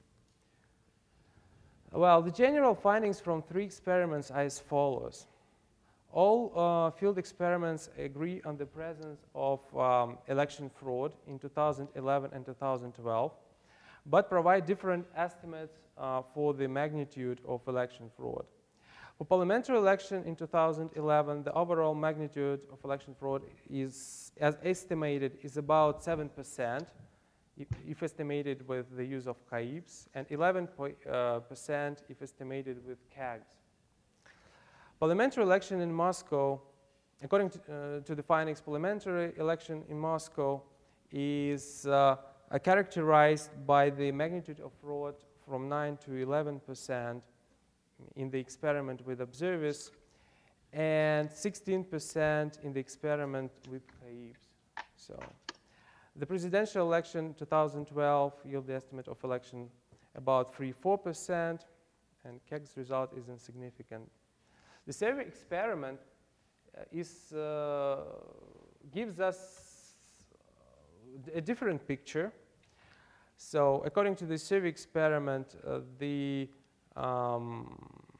well, the general findings from three experiments are as follows. All uh, field experiments agree on the presence of um, election fraud in two thousand eleven and two thousand twelve, but provide different estimates uh, for the magnitude of election fraud. For parliamentary election in two thousand eleven, the overall magnitude of election fraud is, as estimated, is about seven percent, if, if estimated with the use of C A I B S, and eleven percent uh, if estimated with C A Gs. Parliamentary election in Moscow, according to, uh, to the findings, parliamentary election in Moscow is uh, uh, characterized by the magnitude of fraud from nine to eleven percent in the experiment with observers, and sixteen percent in the experiment with C A I B S. So, the presidential election two thousand twelve yield the estimate of election about three to four percent, and C A G's result is insignificant. The survey experiment uh, is, uh, gives us a different picture. So, according to the survey experiment, uh, the um,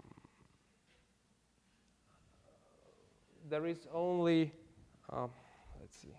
there is only, uh, let's see,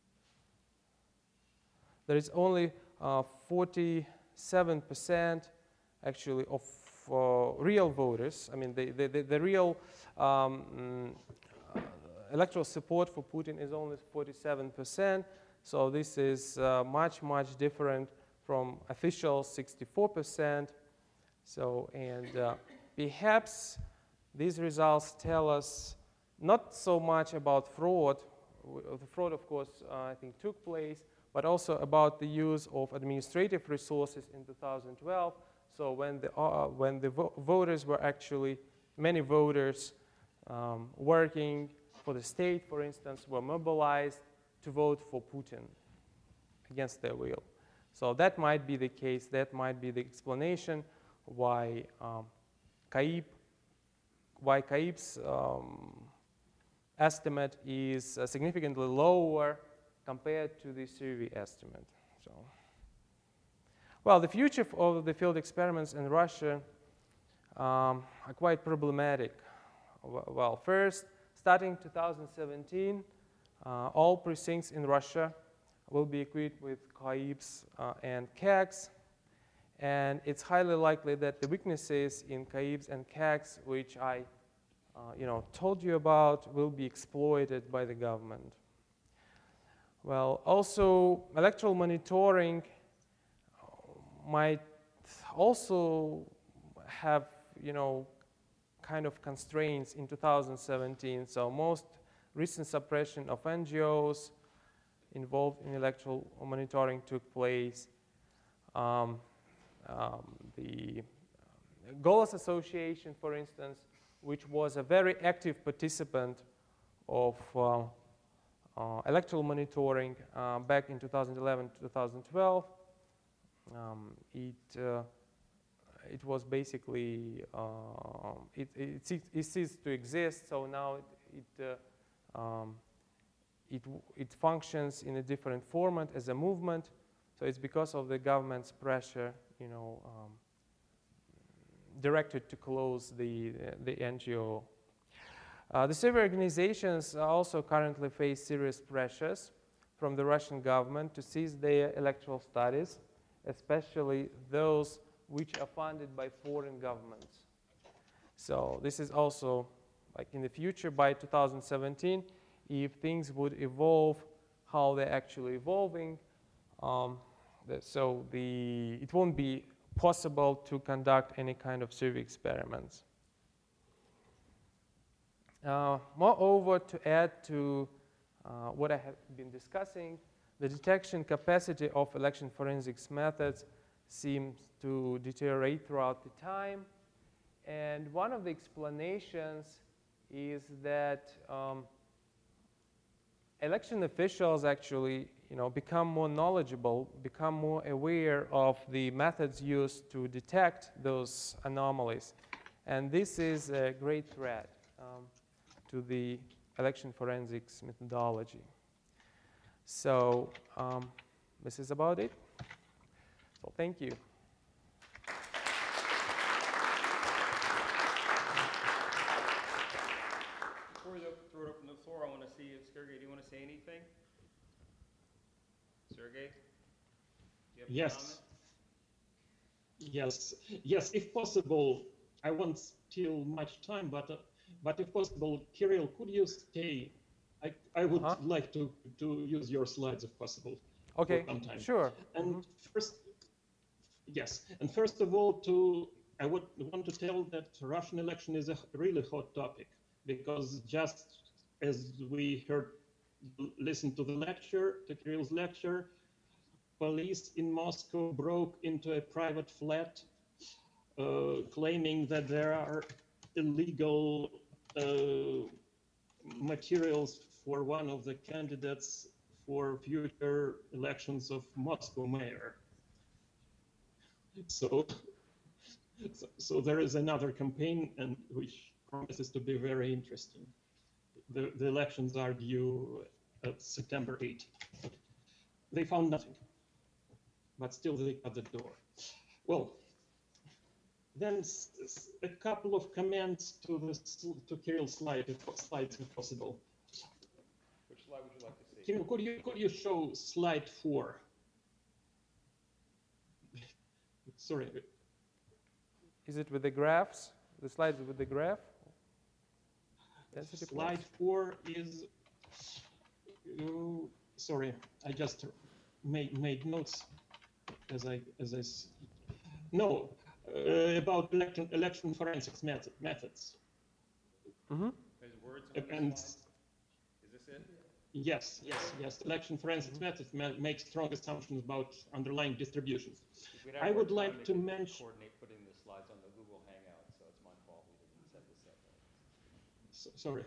there is only uh, forty-seven percent actually of uh, real voters. I mean, the, the, the, the real um, uh, electoral support for Putin is only forty-seven percent. So this is uh, much, much different from official sixty-four percent. So, and uh, perhaps these results tell us not so much about fraud. The fraud, of course, uh, I think took place, but also about the use of administrative resources in two thousand twelve. So when the, uh, when the vo voters were actually, many voters um, working for the state, for instance, were mobilized to vote for Putin against their will. So that might be the case, that might be the explanation why um, C A I B, why C A I B's um, estimate is uh, significantly lower compared to the survey estimate. So, well, the future of the field experiments in Russia um, are quite problematic. Well, first, starting two thousand seventeen, uh, all precincts in Russia will be equipped with C A I B S uh, and C A Gs, and it's highly likely that the weaknesses in C A I B S and C A Gs, which I uh, you know, told you about, will be exploited by the government. Well, also, electoral monitoring might also have, you know, kind of constraints in two thousand seventeen. So most recent suppression of N G Os involved in electoral monitoring took place. Um, um, the Golos Association, for instance, which was a very active participant of uh, uh, electoral monitoring uh, back in two thousand eleven to two thousand twelve, um, it uh, it was basically uh, it, it, it, it ceased to exist. So now it it, uh, um, it it functions in a different format as a movement. So it's because of the government's pressure, you know, um, directed to close the the N G O. Uh, the civil organizations also currently face serious pressures from the Russian government to cease their electoral studies, especially those which are funded by foreign governments. So this is also, like in the future, by two thousand seventeen, if things would evolve how they're actually evolving, um, the, so the, it won't be possible to conduct any kind of survey experiments. Uh, moreover, to add to uh, what I have been discussing, the detection capacity of election forensics methods seems to deteriorate throughout the time. And one of the explanations is that um, election officials actually, you know, become more knowledgeable, become more aware of the methods used to detect those anomalies. And this is a great threat um, to the election forensics methodology. So um, this is about it. So thank you. Before we throw it open to the floor, I want to see if Sergey, do you want to say anything? Sergey, do you have a Yes. comment? Yes, yes, if possible, I won't steal much time, but uh, but if possible, Kirill, could you stay? I, I would Uh-huh. like to, to use your slides if possible. Okay, for some time. sure. And Mhm. first, yes, and first of all, to I would want to tell that Russian election is a really hot topic, because just as we heard, listen to the lecture, to Kirill's lecture, police in Moscow broke into a private flat, uh, claiming that there are illegal uh, materials for one of the candidates for future elections of Moscow mayor. So, so, so there is another campaign, and which promises to be very interesting. The, the elections are due at September eighth. They found nothing, but still they cut the door. Well, then a couple of comments to the to Kirill's slide, if, slides if possible. Which slide would you like to see? Kirill, could you could you show slide four? Sorry. Is it with the graphs? The slides with the graph? Density Slide plots? four is. Uh, sorry, I just made made notes as I as I. s- No, uh, about election election forensics method, methods. Mm-hmm. There's words on the And slide. Is this it? yes, yes, yes. Election forensics methods ma make strong assumptions about underlying distributions. If we'd had I more would time, like they to could mention. Coordinate putting the slides on the Google Hangout, so it's my fault we didn't set this up. So, sorry.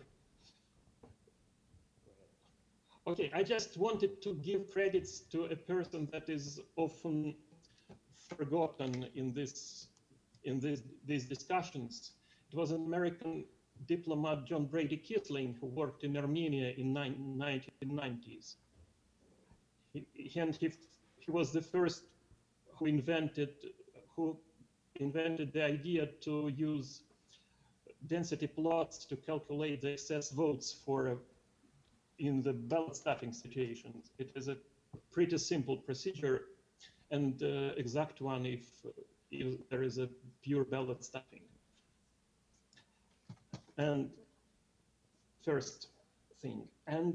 Go ahead. Okay, I just wanted to give credits to a person that is often forgotten in this in this, these discussions. It was an American diplomat, John Brady Kisling, who worked in Armenia in the nineteen nineties. He, he, and he, he was the first who invented who invented the idea to use density plots to calculate the excess votes for a in the ballot stuffing situations. It is a pretty simple procedure and uh, exact one if, if there is a pure ballot stuffing. And first thing. And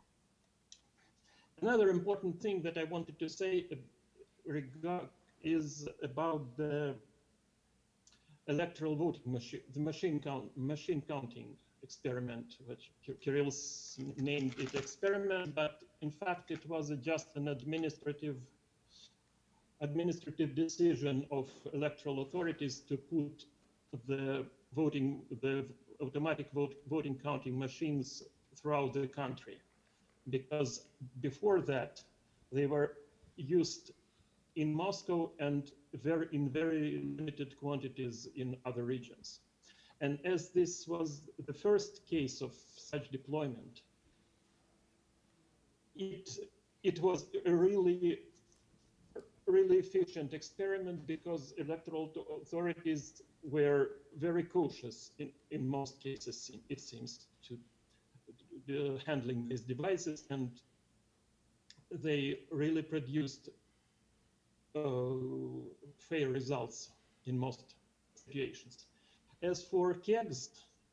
another important thing that I wanted to say regard is about the electoral voting machine, the machine count, machine counting experiment, which Kirill named it experiment, but in fact it was just an administrative administrative decision of electoral authorities to put the voting, the automatic vote, voting counting machines throughout the country, because before that they were used in Moscow and very, in very limited quantities in other regions. And as this was the first case of such deployment, it, it was a really, really efficient experiment because electoral authorities were very cautious in, in most cases, it seems, to uh, handling these devices, and they really produced uh, fair results in most situations. As for kegs,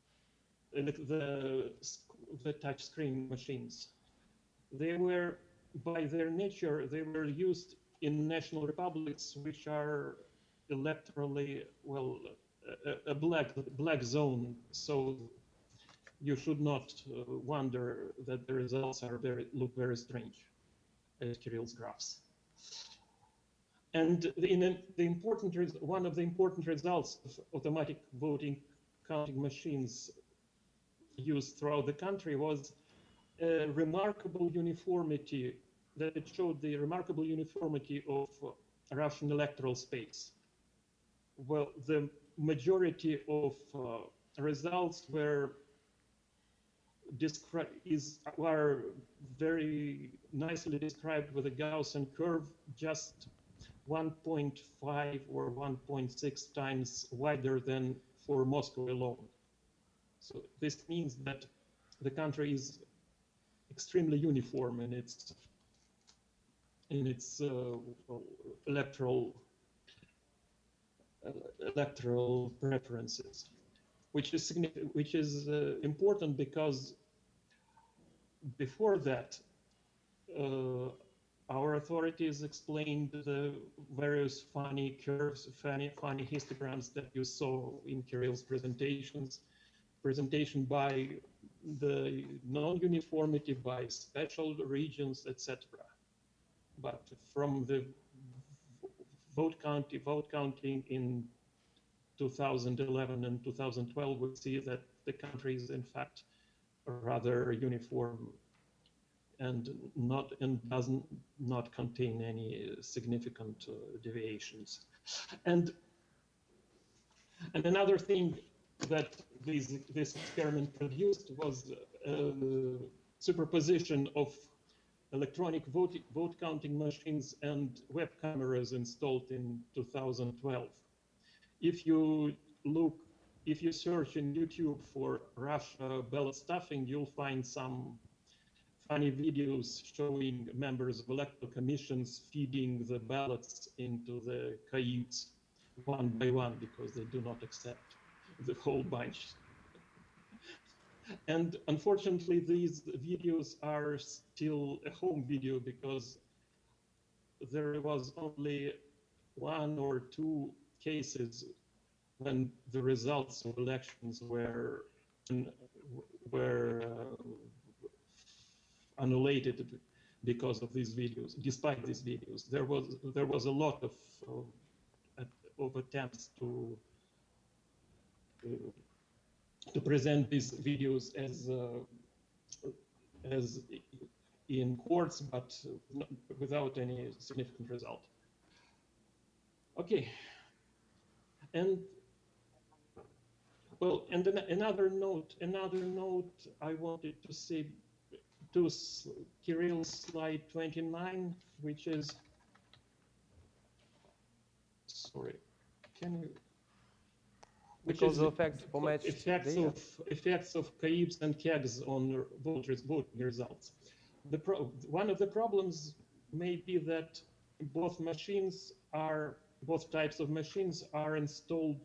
the, the touchscreen machines, they were, by their nature, they were used in national republics which are electorally, well, a, a black, black zone. So you should not uh, wonder that the results are very, look very strange as Kirill's graphs. And in a, the important, one of the important results of automatic voting counting machines used throughout the country was a remarkable uniformity, that it showed the remarkable uniformity of uh, Russian electoral space. Well, the majority of uh, results were described is were very nicely described with a Gaussian curve, just one point five or one point six times wider than for Moscow alone. So this means that the country is extremely uniform in its in its uh, electoral uh, electoral preferences, which is which is uh, important because before that, uh, our authorities explained the various funny curves, funny funny histograms that you saw in Kirill's presentations, presentation by the non-uniformity by special regions, et cetera. But from the vote counting, vote counting in two thousand eleven and two thousand twelve, we see that the country is in fact rather uniform and not and doesn't not contain any significant uh, deviations. And and another thing that these, this experiment produced was a superposition of electronic vote, vote counting machines and web cameras installed in two thousand twelve. If you look, if you search in YouTube for Russia ballot stuffing, you'll find some funny videos showing members of electoral commissions feeding the ballots into the cayutes one by one because they do not accept the whole bunch. And unfortunately, these videos are still a home video because there was only one or two cases when the results of elections were were uh, annihilated because of these videos. Despite these videos, there was there was a lot of uh, of attempts to uh, to present these videos as uh, as in courts, but not, without any significant result. Okay, and well, and an, another note, another note I wanted to say to Kirill's slide twenty-nine, which is, sorry, can you? Which because is the effects for match effects data. of effects of cayubes and kegs on voters' voting results. The pro, one of the problems may be that both machines are both types of machines are installed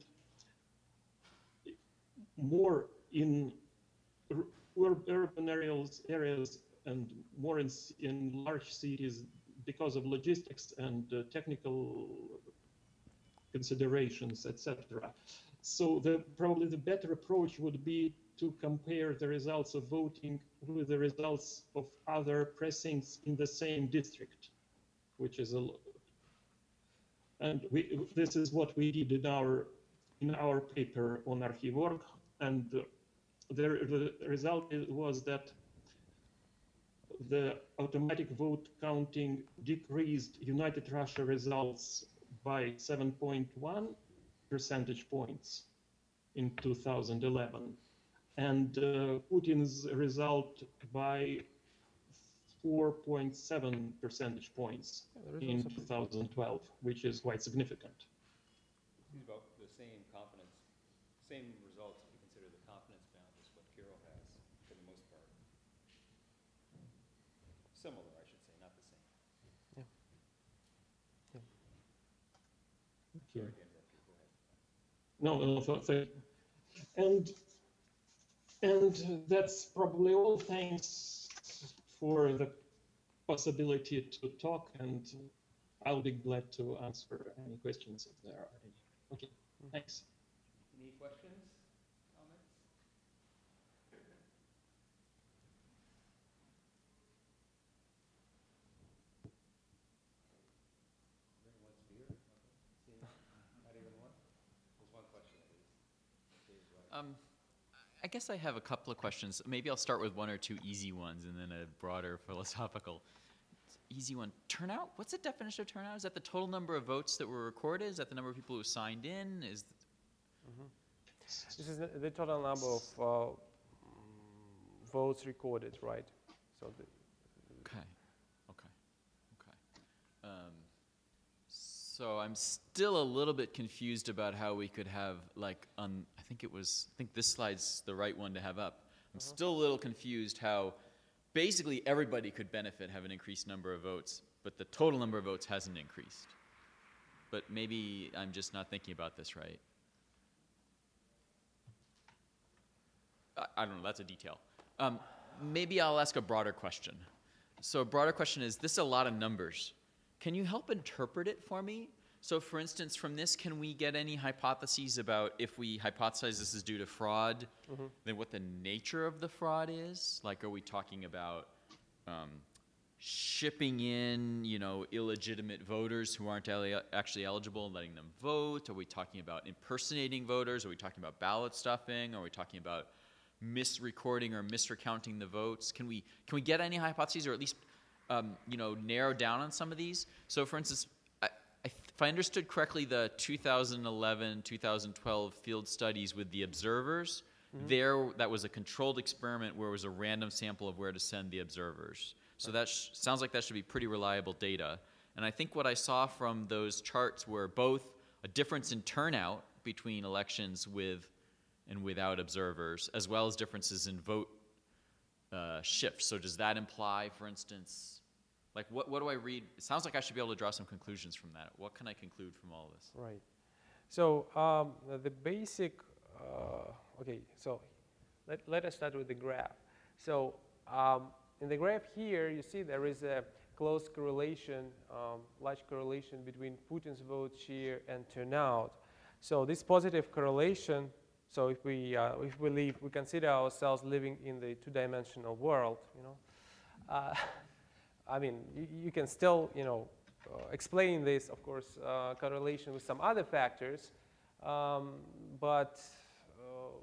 more in urban areas areas and more in in large cities because of logistics and uh, technical considerations, et cetera. So the, probably the better approach would be to compare the results of voting with the results of other precincts in the same district, which is a, and we, this is what we did in our in our paper on Archiv.org, and uh, the, the result was that the automatic vote counting decreased United Russia results by seven point one percentage points in two thousand eleven, and uh, Putin's result by four point seven percentage points Yeah, in two thousand twelve, which is quite significant. It's about the same confidence, same results if you consider the confidence bound as what Kirill has for the most part. Similar, I should say, not the same. Yeah. Yeah. Okay. Sorry to interrupt you, go ahead. No, no, th- th- and and that's probably all. Thanks for the possibility to talk, and I'll be glad to answer any questions if there are any. Okay, thanks. Any questions, comments? Everyone's here? Okay. See, not even one? There's one question at least. Dave's right. Um, I guess I have a couple of questions. Maybe I'll start with one or two easy ones and then a broader philosophical. Easy one. Turnout? What's the definition of turnout? Is that the total number of votes that were recorded? Is that the number of people who signed in? Is Mm-hmm. This is the, the total number of uh, votes recorded, right? So the, okay, okay, okay. Um, so I'm still a little bit confused about how we could have like on. I think it was. I think this slide's the right one to have up. I'm Uh-huh. still a little confused how basically everybody could benefit, have an increased number of votes, but the total number of votes hasn't increased. But maybe I'm just not thinking about this right. I, I don't know, that's a detail. Um, maybe I'll ask a broader question. So a broader question is, this is a lot of numbers. Can you help interpret it for me? So for instance, from this, can we get any hypotheses about if we hypothesize this is due to fraud, mm-hmm. then what the nature of the fraud is? Like, are we talking about um, shipping in, you know, illegitimate voters who aren't ele- actually eligible and letting them vote? Are we talking about impersonating voters? Are we talking about ballot stuffing? Are we talking about misrecording or misrecounting the votes? Can we can we get any hypotheses, or at least um, you know, narrow down on some of these? So, for instance, I, I, if I understood correctly, the two thousand eleven, two thousand twelve field studies with the observers, mm-hmm. there that was a controlled experiment where it was a random sample of where to send the observers. So that sh- sounds like that should be pretty reliable data. And I think what I saw from those charts were both a difference in turnout between elections with and without observers, as well as differences in vote uh, shifts. So does that imply, for instance, like what, what do I read? It sounds like I should be able to draw some conclusions from that. What can I conclude from all this? Right. So um, the basic, uh, okay, so let, let us start with the graph. So um, in the graph here, you see there is a close correlation, um, large correlation between Putin's vote share and turnout. So this positive correlation, so if we uh, if we live, we consider ourselves living in the two-dimensional world, you know. Uh, I mean, you, you can still, you know, uh, explain this, of course, uh, correlation with some other factors, um, but uh,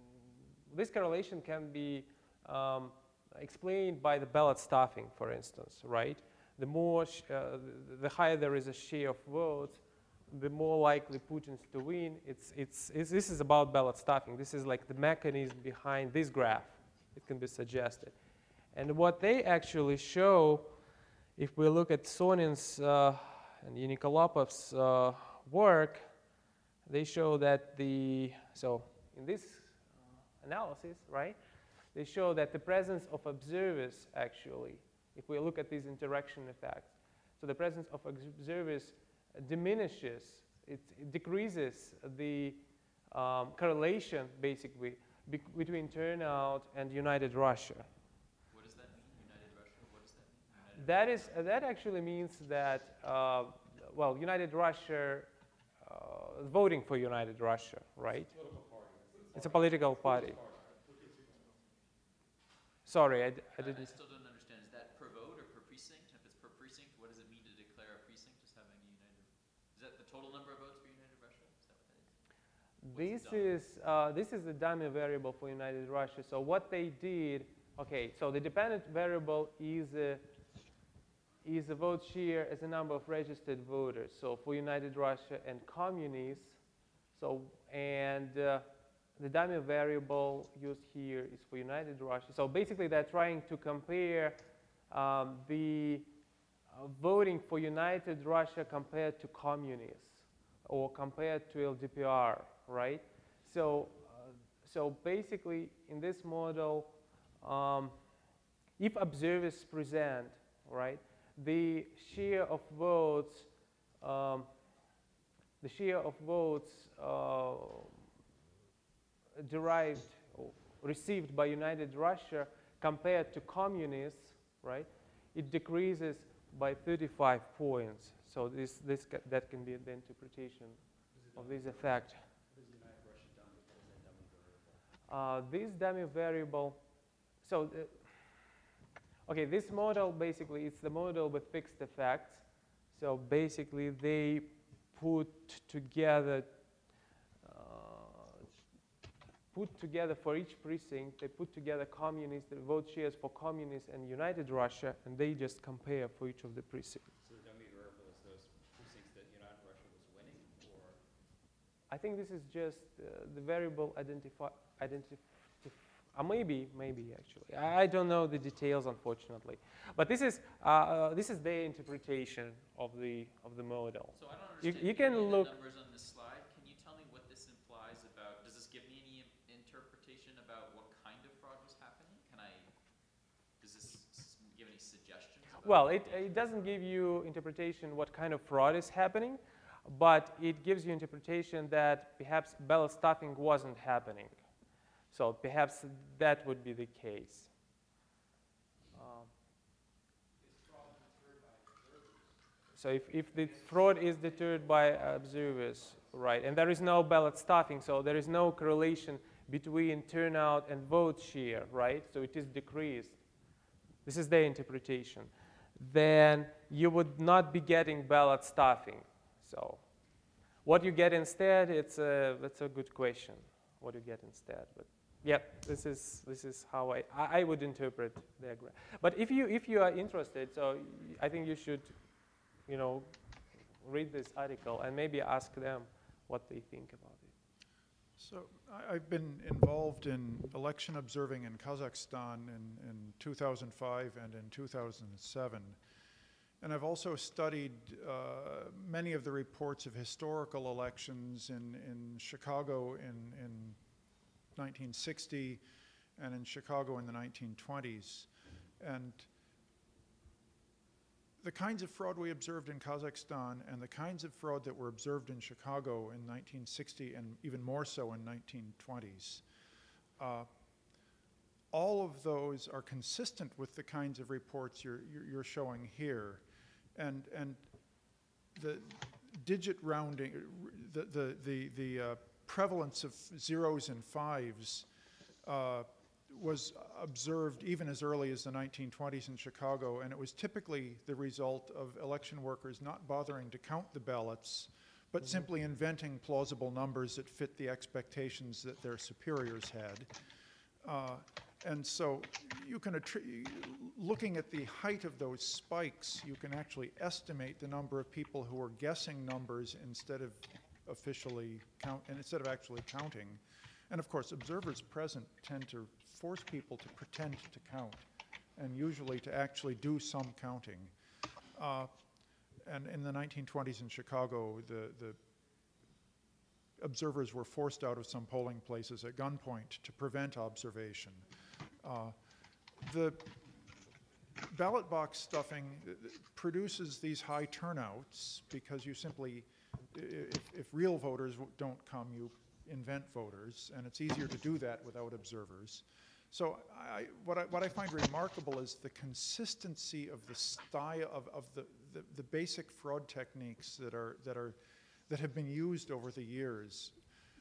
this correlation can be um, explained by the ballot stuffing, for instance, right? The more, sh- uh, the higher there is a share of votes, the more likely Putin's to win. It's, it's, it's, this is about ballot stuffing. This is like the mechanism behind this graph. It can be suggested. And what they actually show, if we look at Sonin's uh, and Yenikolopev's uh, work, they show that the, so in this uh, analysis, right, they show that the presence of observers actually, if we look at these interaction effects, so the presence of observers diminishes, it, it decreases the um, correlation, basically, be- between turnout and United Russia. What does that mean, United Russia? What does that mean, United That is uh, that actually means that uh, well, United Russia, uh, voting for United Russia, right? It's a political party. It's a political party. Sorry, I, d- I I, didn't. I still don't understand. Is that per vote or per precinct? If it's per precinct, what does it mean to declare a precinct just having a United? Is that the total number of votes for United Russia? Is that what that is? This What's the is uh, this is the dummy variable for United Russia. So what they did Okay, so the dependent variable is uh, is the vote share as a number of registered voters. So for United Russia and communists, so and uh, the dummy variable used here is for United Russia. So basically, they're trying to compare um, the uh, voting for United Russia compared to communists or compared to L D P R, right? So, uh, so basically, in this model, um, if observers present, right, the share of votes, um, the share of votes uh, derived or received by United Russia compared to communists, right, it decreases by thirty-five points. So this, this ca that can be the interpretation of this effect. Uh, this dummy variable, so the, okay, this model basically it's the model with fixed effects. So basically they put together uh, put together for each precinct, they put together communists, the vote shares for communists and United Russia, and they just compare for each of the precincts. So the dummy variable is those precincts that United Russia was winning, or? I think this is just uh, the variable identify identify. Uh, maybe, maybe actually. I, I don't know the details, unfortunately. But this is uh, uh, this is their interpretation of the of the model. So I don't You, understand you can any of look. the numbers on this slide. Can you tell me what this implies about? Does this give me any interpretation about what kind of fraud was happening? Can I? Does this s- give any suggestions? About Well, it, it doesn't give you interpretation what kind of fraud is happening, but it gives you interpretation that perhaps ballot stuffing wasn't happening. So perhaps that would be the case. Um, so if, if the fraud is deterred by observers, right, and there is no ballot stuffing, so there is no correlation between turnout and vote share, right, so it is decreased. This is their interpretation. Then you would not be getting ballot stuffing. So what you get instead, it's a, that's a good question, what you get instead. But yeah, this is, this is how I, I would interpret the graph. But if you, if you are interested, so I think you should, you know, read this article and maybe ask them what they think about it. So I, I've been involved in election observing in Kazakhstan in, in two thousand five and in two thousand seven. And I've also studied uh, many of the reports of historical elections in, in Chicago in, in nineteen sixty and in Chicago in the nineteen twenties. And the kinds of fraud we observed in Kazakhstan and the kinds of fraud that were observed in Chicago in nineteen sixty and even more so in nineteen twenties, uh, all of those are consistent with the kinds of reports you're, you're showing here. And, and the digit rounding, the, the, the, the uh, prevalence of zeros and fives uh, was observed even as early as the nineteen twenties in Chicago, and it was typically the result of election workers not bothering to count the ballots, but mm-hmm. simply inventing plausible numbers that fit the expectations that their superiors had. Uh, and so you can, attri- looking at the height of those spikes, you can actually estimate the number of people who are guessing numbers instead of officially count, and instead of actually counting. And of course, observers present tend to force people to pretend to count, and usually to actually do some counting. Uh, and in the nineteen twenties in Chicago, the, the observers were forced out of some polling places at gunpoint to prevent observation. Uh, the ballot box stuffing produces these high turnouts because you simply, if, if real voters don't come, you invent voters, and it's easier to do that without observers. So I, what, I, what I find remarkable is the consistency of the style of, of the, the, the basic fraud techniques that are, that are, that have been used over the years.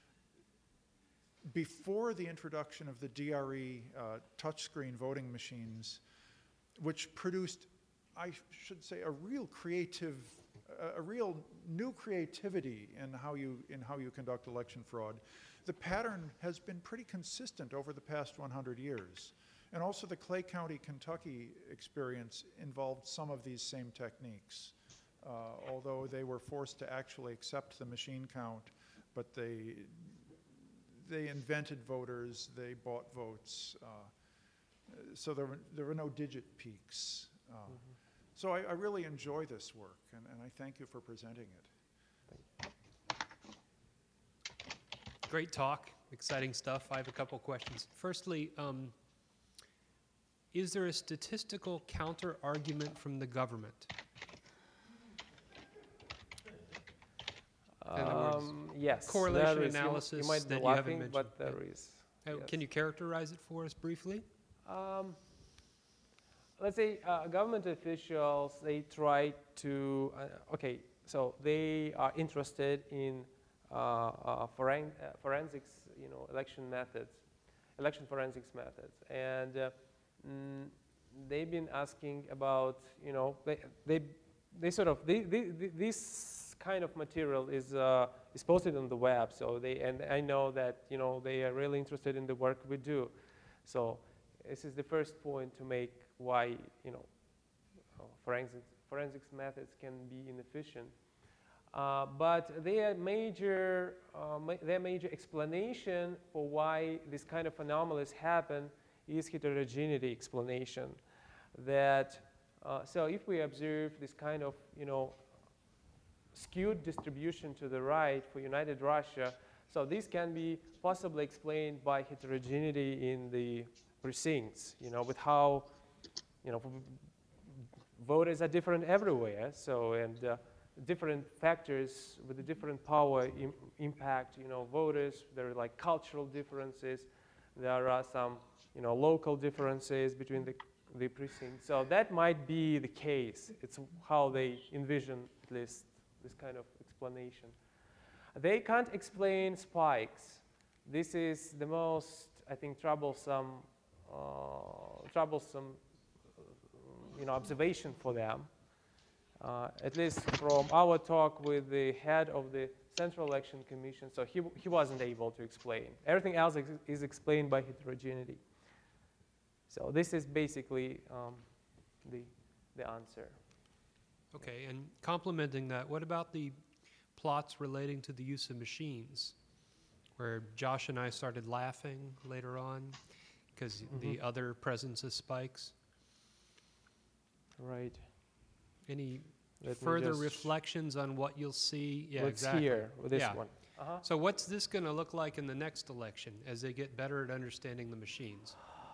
Before the introduction of the D R E uh, touchscreen voting machines, which produced, I should say, a real creative, a, a real new creativity in how you in how you conduct election fraud, the pattern has been pretty consistent over the past one hundred years. And also the Clay County, Kentucky experience involved some of these same techniques. Uh, although they were forced to actually accept the machine count, but they, they invented voters, they bought votes. Uh, so there were, there were no digit peaks. Uh, mm-hmm. So I, I really enjoy this work, and, and I thank you for presenting it. Great talk, exciting stuff. I have a couple questions. Firstly, um, is there a statistical counter-argument from the government? In other words, Um, yes. correlation there is. You- analysis You, might be that you haven't laughing, mentioned. but there Yeah. is. Uh, yes. Can you characterize it for us briefly? Um, let's say uh, government officials, they try to, uh, okay, so they are interested in uh, uh, foren uh, forensics, you know, election methods, election forensics methods. And uh, mm, they've been asking about, you know, they, they, they sort of, they, they, they, this kind of material is, uh, is posted on the web. So they, and I know that, you know, they are really interested in the work we do. So this is the first point to make why, you know, uh, forensics, forensics methods can be inefficient. Uh, but their major, uh, ma their major explanation for why this kind of anomalies happen is heterogeneity explanation. That, uh, so if we observe this kind of, you know, skewed distribution to the right for United Russia, so this can be possibly explained by heterogeneity in the precincts, you know, with how, you know, voters are different everywhere, so, and uh, different factors with a different power im impact, you know, voters. There are like cultural differences. There are some, you know, local differences between the, the precincts. So that might be the case. It's how they envision at least this kind of explanation. They can't explain spikes. This is the most, I think, troublesome, uh, troublesome, you know, observation for them. Uh, at least from our talk with the head of the Central Election Commission, so he, he wasn't able to explain. Everything else ex is explained by heterogeneity. So this is basically um, the, the answer. Okay, and complementing that, what about the plots relating to the use of machines, where Josh and I started laughing later on because mm-hmm. the other presence of spikes? Right. Any Let further reflections on what you'll see? Yeah, What's exactly. here with this yeah. one? Uh-huh. So what's this going to look like in the next election as they get better at understanding the machines?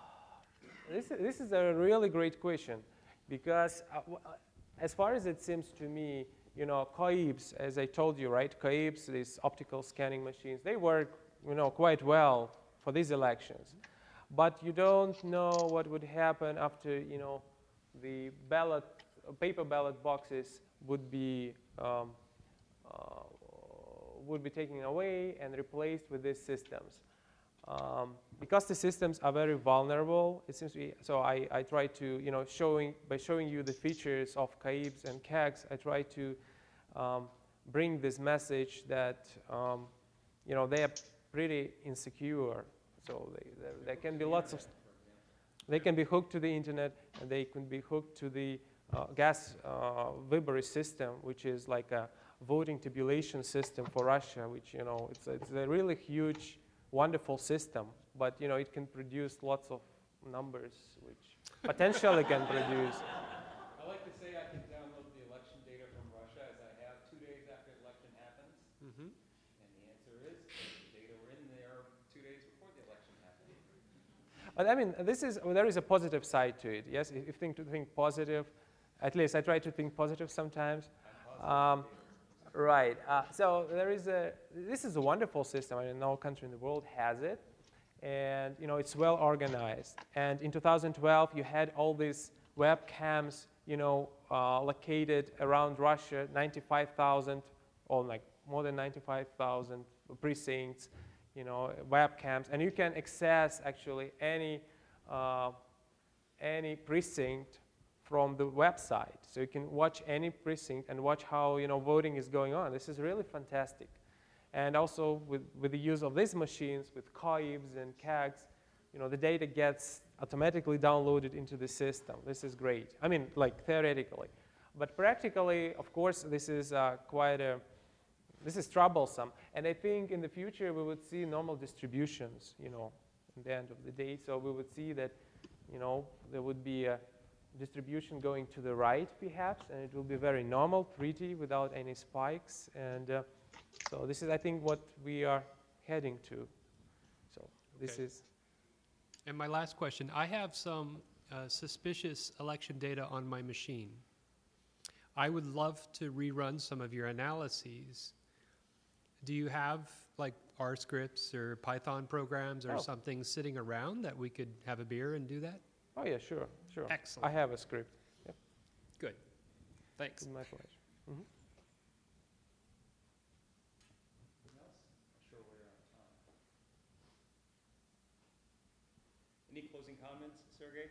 This, this is a really great question, because uh, w as far as it seems to me, you know, C O I B S, as I told you, right, C O I B S, these optical scanning machines, they work, you know, quite well for these elections. But you don't know what would happen after, you know, the ballot, paper ballot boxes would be um, uh, would be taken away and replaced with these systems. Um, because the systems are very vulnerable, it seems to be, so I, I try to, you know, showing, by showing you the features of C O I B S and C A Gs, I try to um, bring this message that, um, you know, they are pretty insecure. So they, there, there can be lots of, they can be hooked to the internet, and they can be hooked to the uh, gas uh, Vibri system, which is like a voting tabulation system for Russia, which, you know, it's, it's a really huge, wonderful system, but, you know, it can produce lots of numbers, which potentially can produce. I like to say I can download the election data from Russia as I have two days after the election happens. Mm-hmm. And the answer is the data were in there two days before the election happened. But I mean, this is, well, there is a positive side to it. Yes, if you think to think positive, at least I try to think positive sometimes. Um, right. Uh, so there is a. This is a wonderful system. I mean, no country in the world has it, and you know it's well organized. And in two thousand twelve, you had all these webcams, you know, uh, located around Russia, ninety-five thousand, or like more than ninety-five thousand precincts. You know, webcams, and you can access actually any uh, any precinct from the website. So you can watch any precinct and watch how, you know, voting is going on. This is really fantastic. And also with, with the use of these machines, with C O I B S and C A Gs, you know, the data gets automatically downloaded into the system. This is great. I mean, like theoretically. But practically, of course, this is uh, quite a, this is troublesome. And I think in the future we would see normal distributions, you know, at the end of the day. So we would see that, you know, there would be a distribution going to the right, perhaps, and it will be very normal, pretty, without any spikes. And uh, so this is, I think, what we are heading to. So this Okay. is... And my last question, I have some uh, suspicious election data on my machine. I would love to rerun some of your analyses. Do you have like R scripts or Python programs or Oh. something sitting around that we could have a beer and do that? Oh, yeah, sure, sure. Excellent. I have a script. Yep, Good. Thanks. it's my pleasure. Mhm. Anything else? I'm sure we're out of time. Any closing comments, Sergey?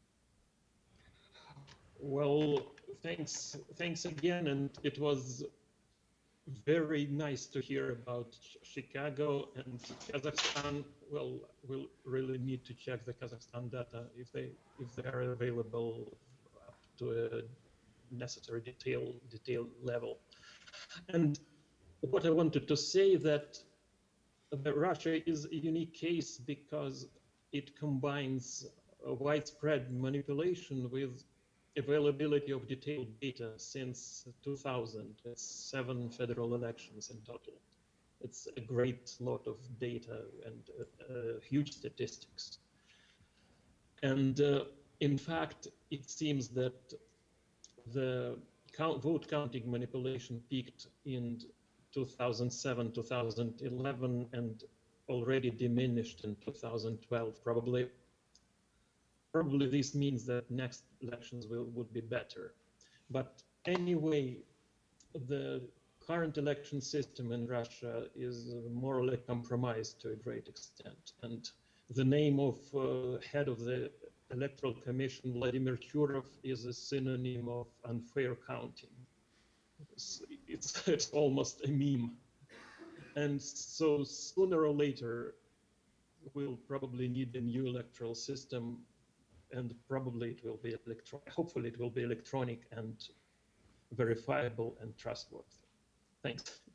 Well, thanks, thanks again, and it was very nice to hear about Ch- Chicago and Kazakhstan. Well, we'll really need to check the Kazakhstan data if they if they are available up to a necessary detail detail level. And what I wanted to say that uh, Russia is a unique case because it combines a widespread manipulation with availability of detailed data since two thousand. It's seven federal elections in total. It's a great lot of data and uh, uh, huge statistics. And uh, in fact, it seems that the count, vote counting manipulation peaked in two thousand seven, two thousand eleven, and already diminished in two thousand twelve, probably. Probably this means that next elections will would be better. But anyway, the current election system in Russia is morally compromised to a great extent. And the name of uh, head of the Electoral Commission, Vladimir Churov, is a synonym of unfair counting. It's, it's, it's almost a meme. And so sooner or later, we'll probably need a new electoral system, and probably it will be electronic. Hopefully it will be electronic and verifiable and trustworthy. Thanks.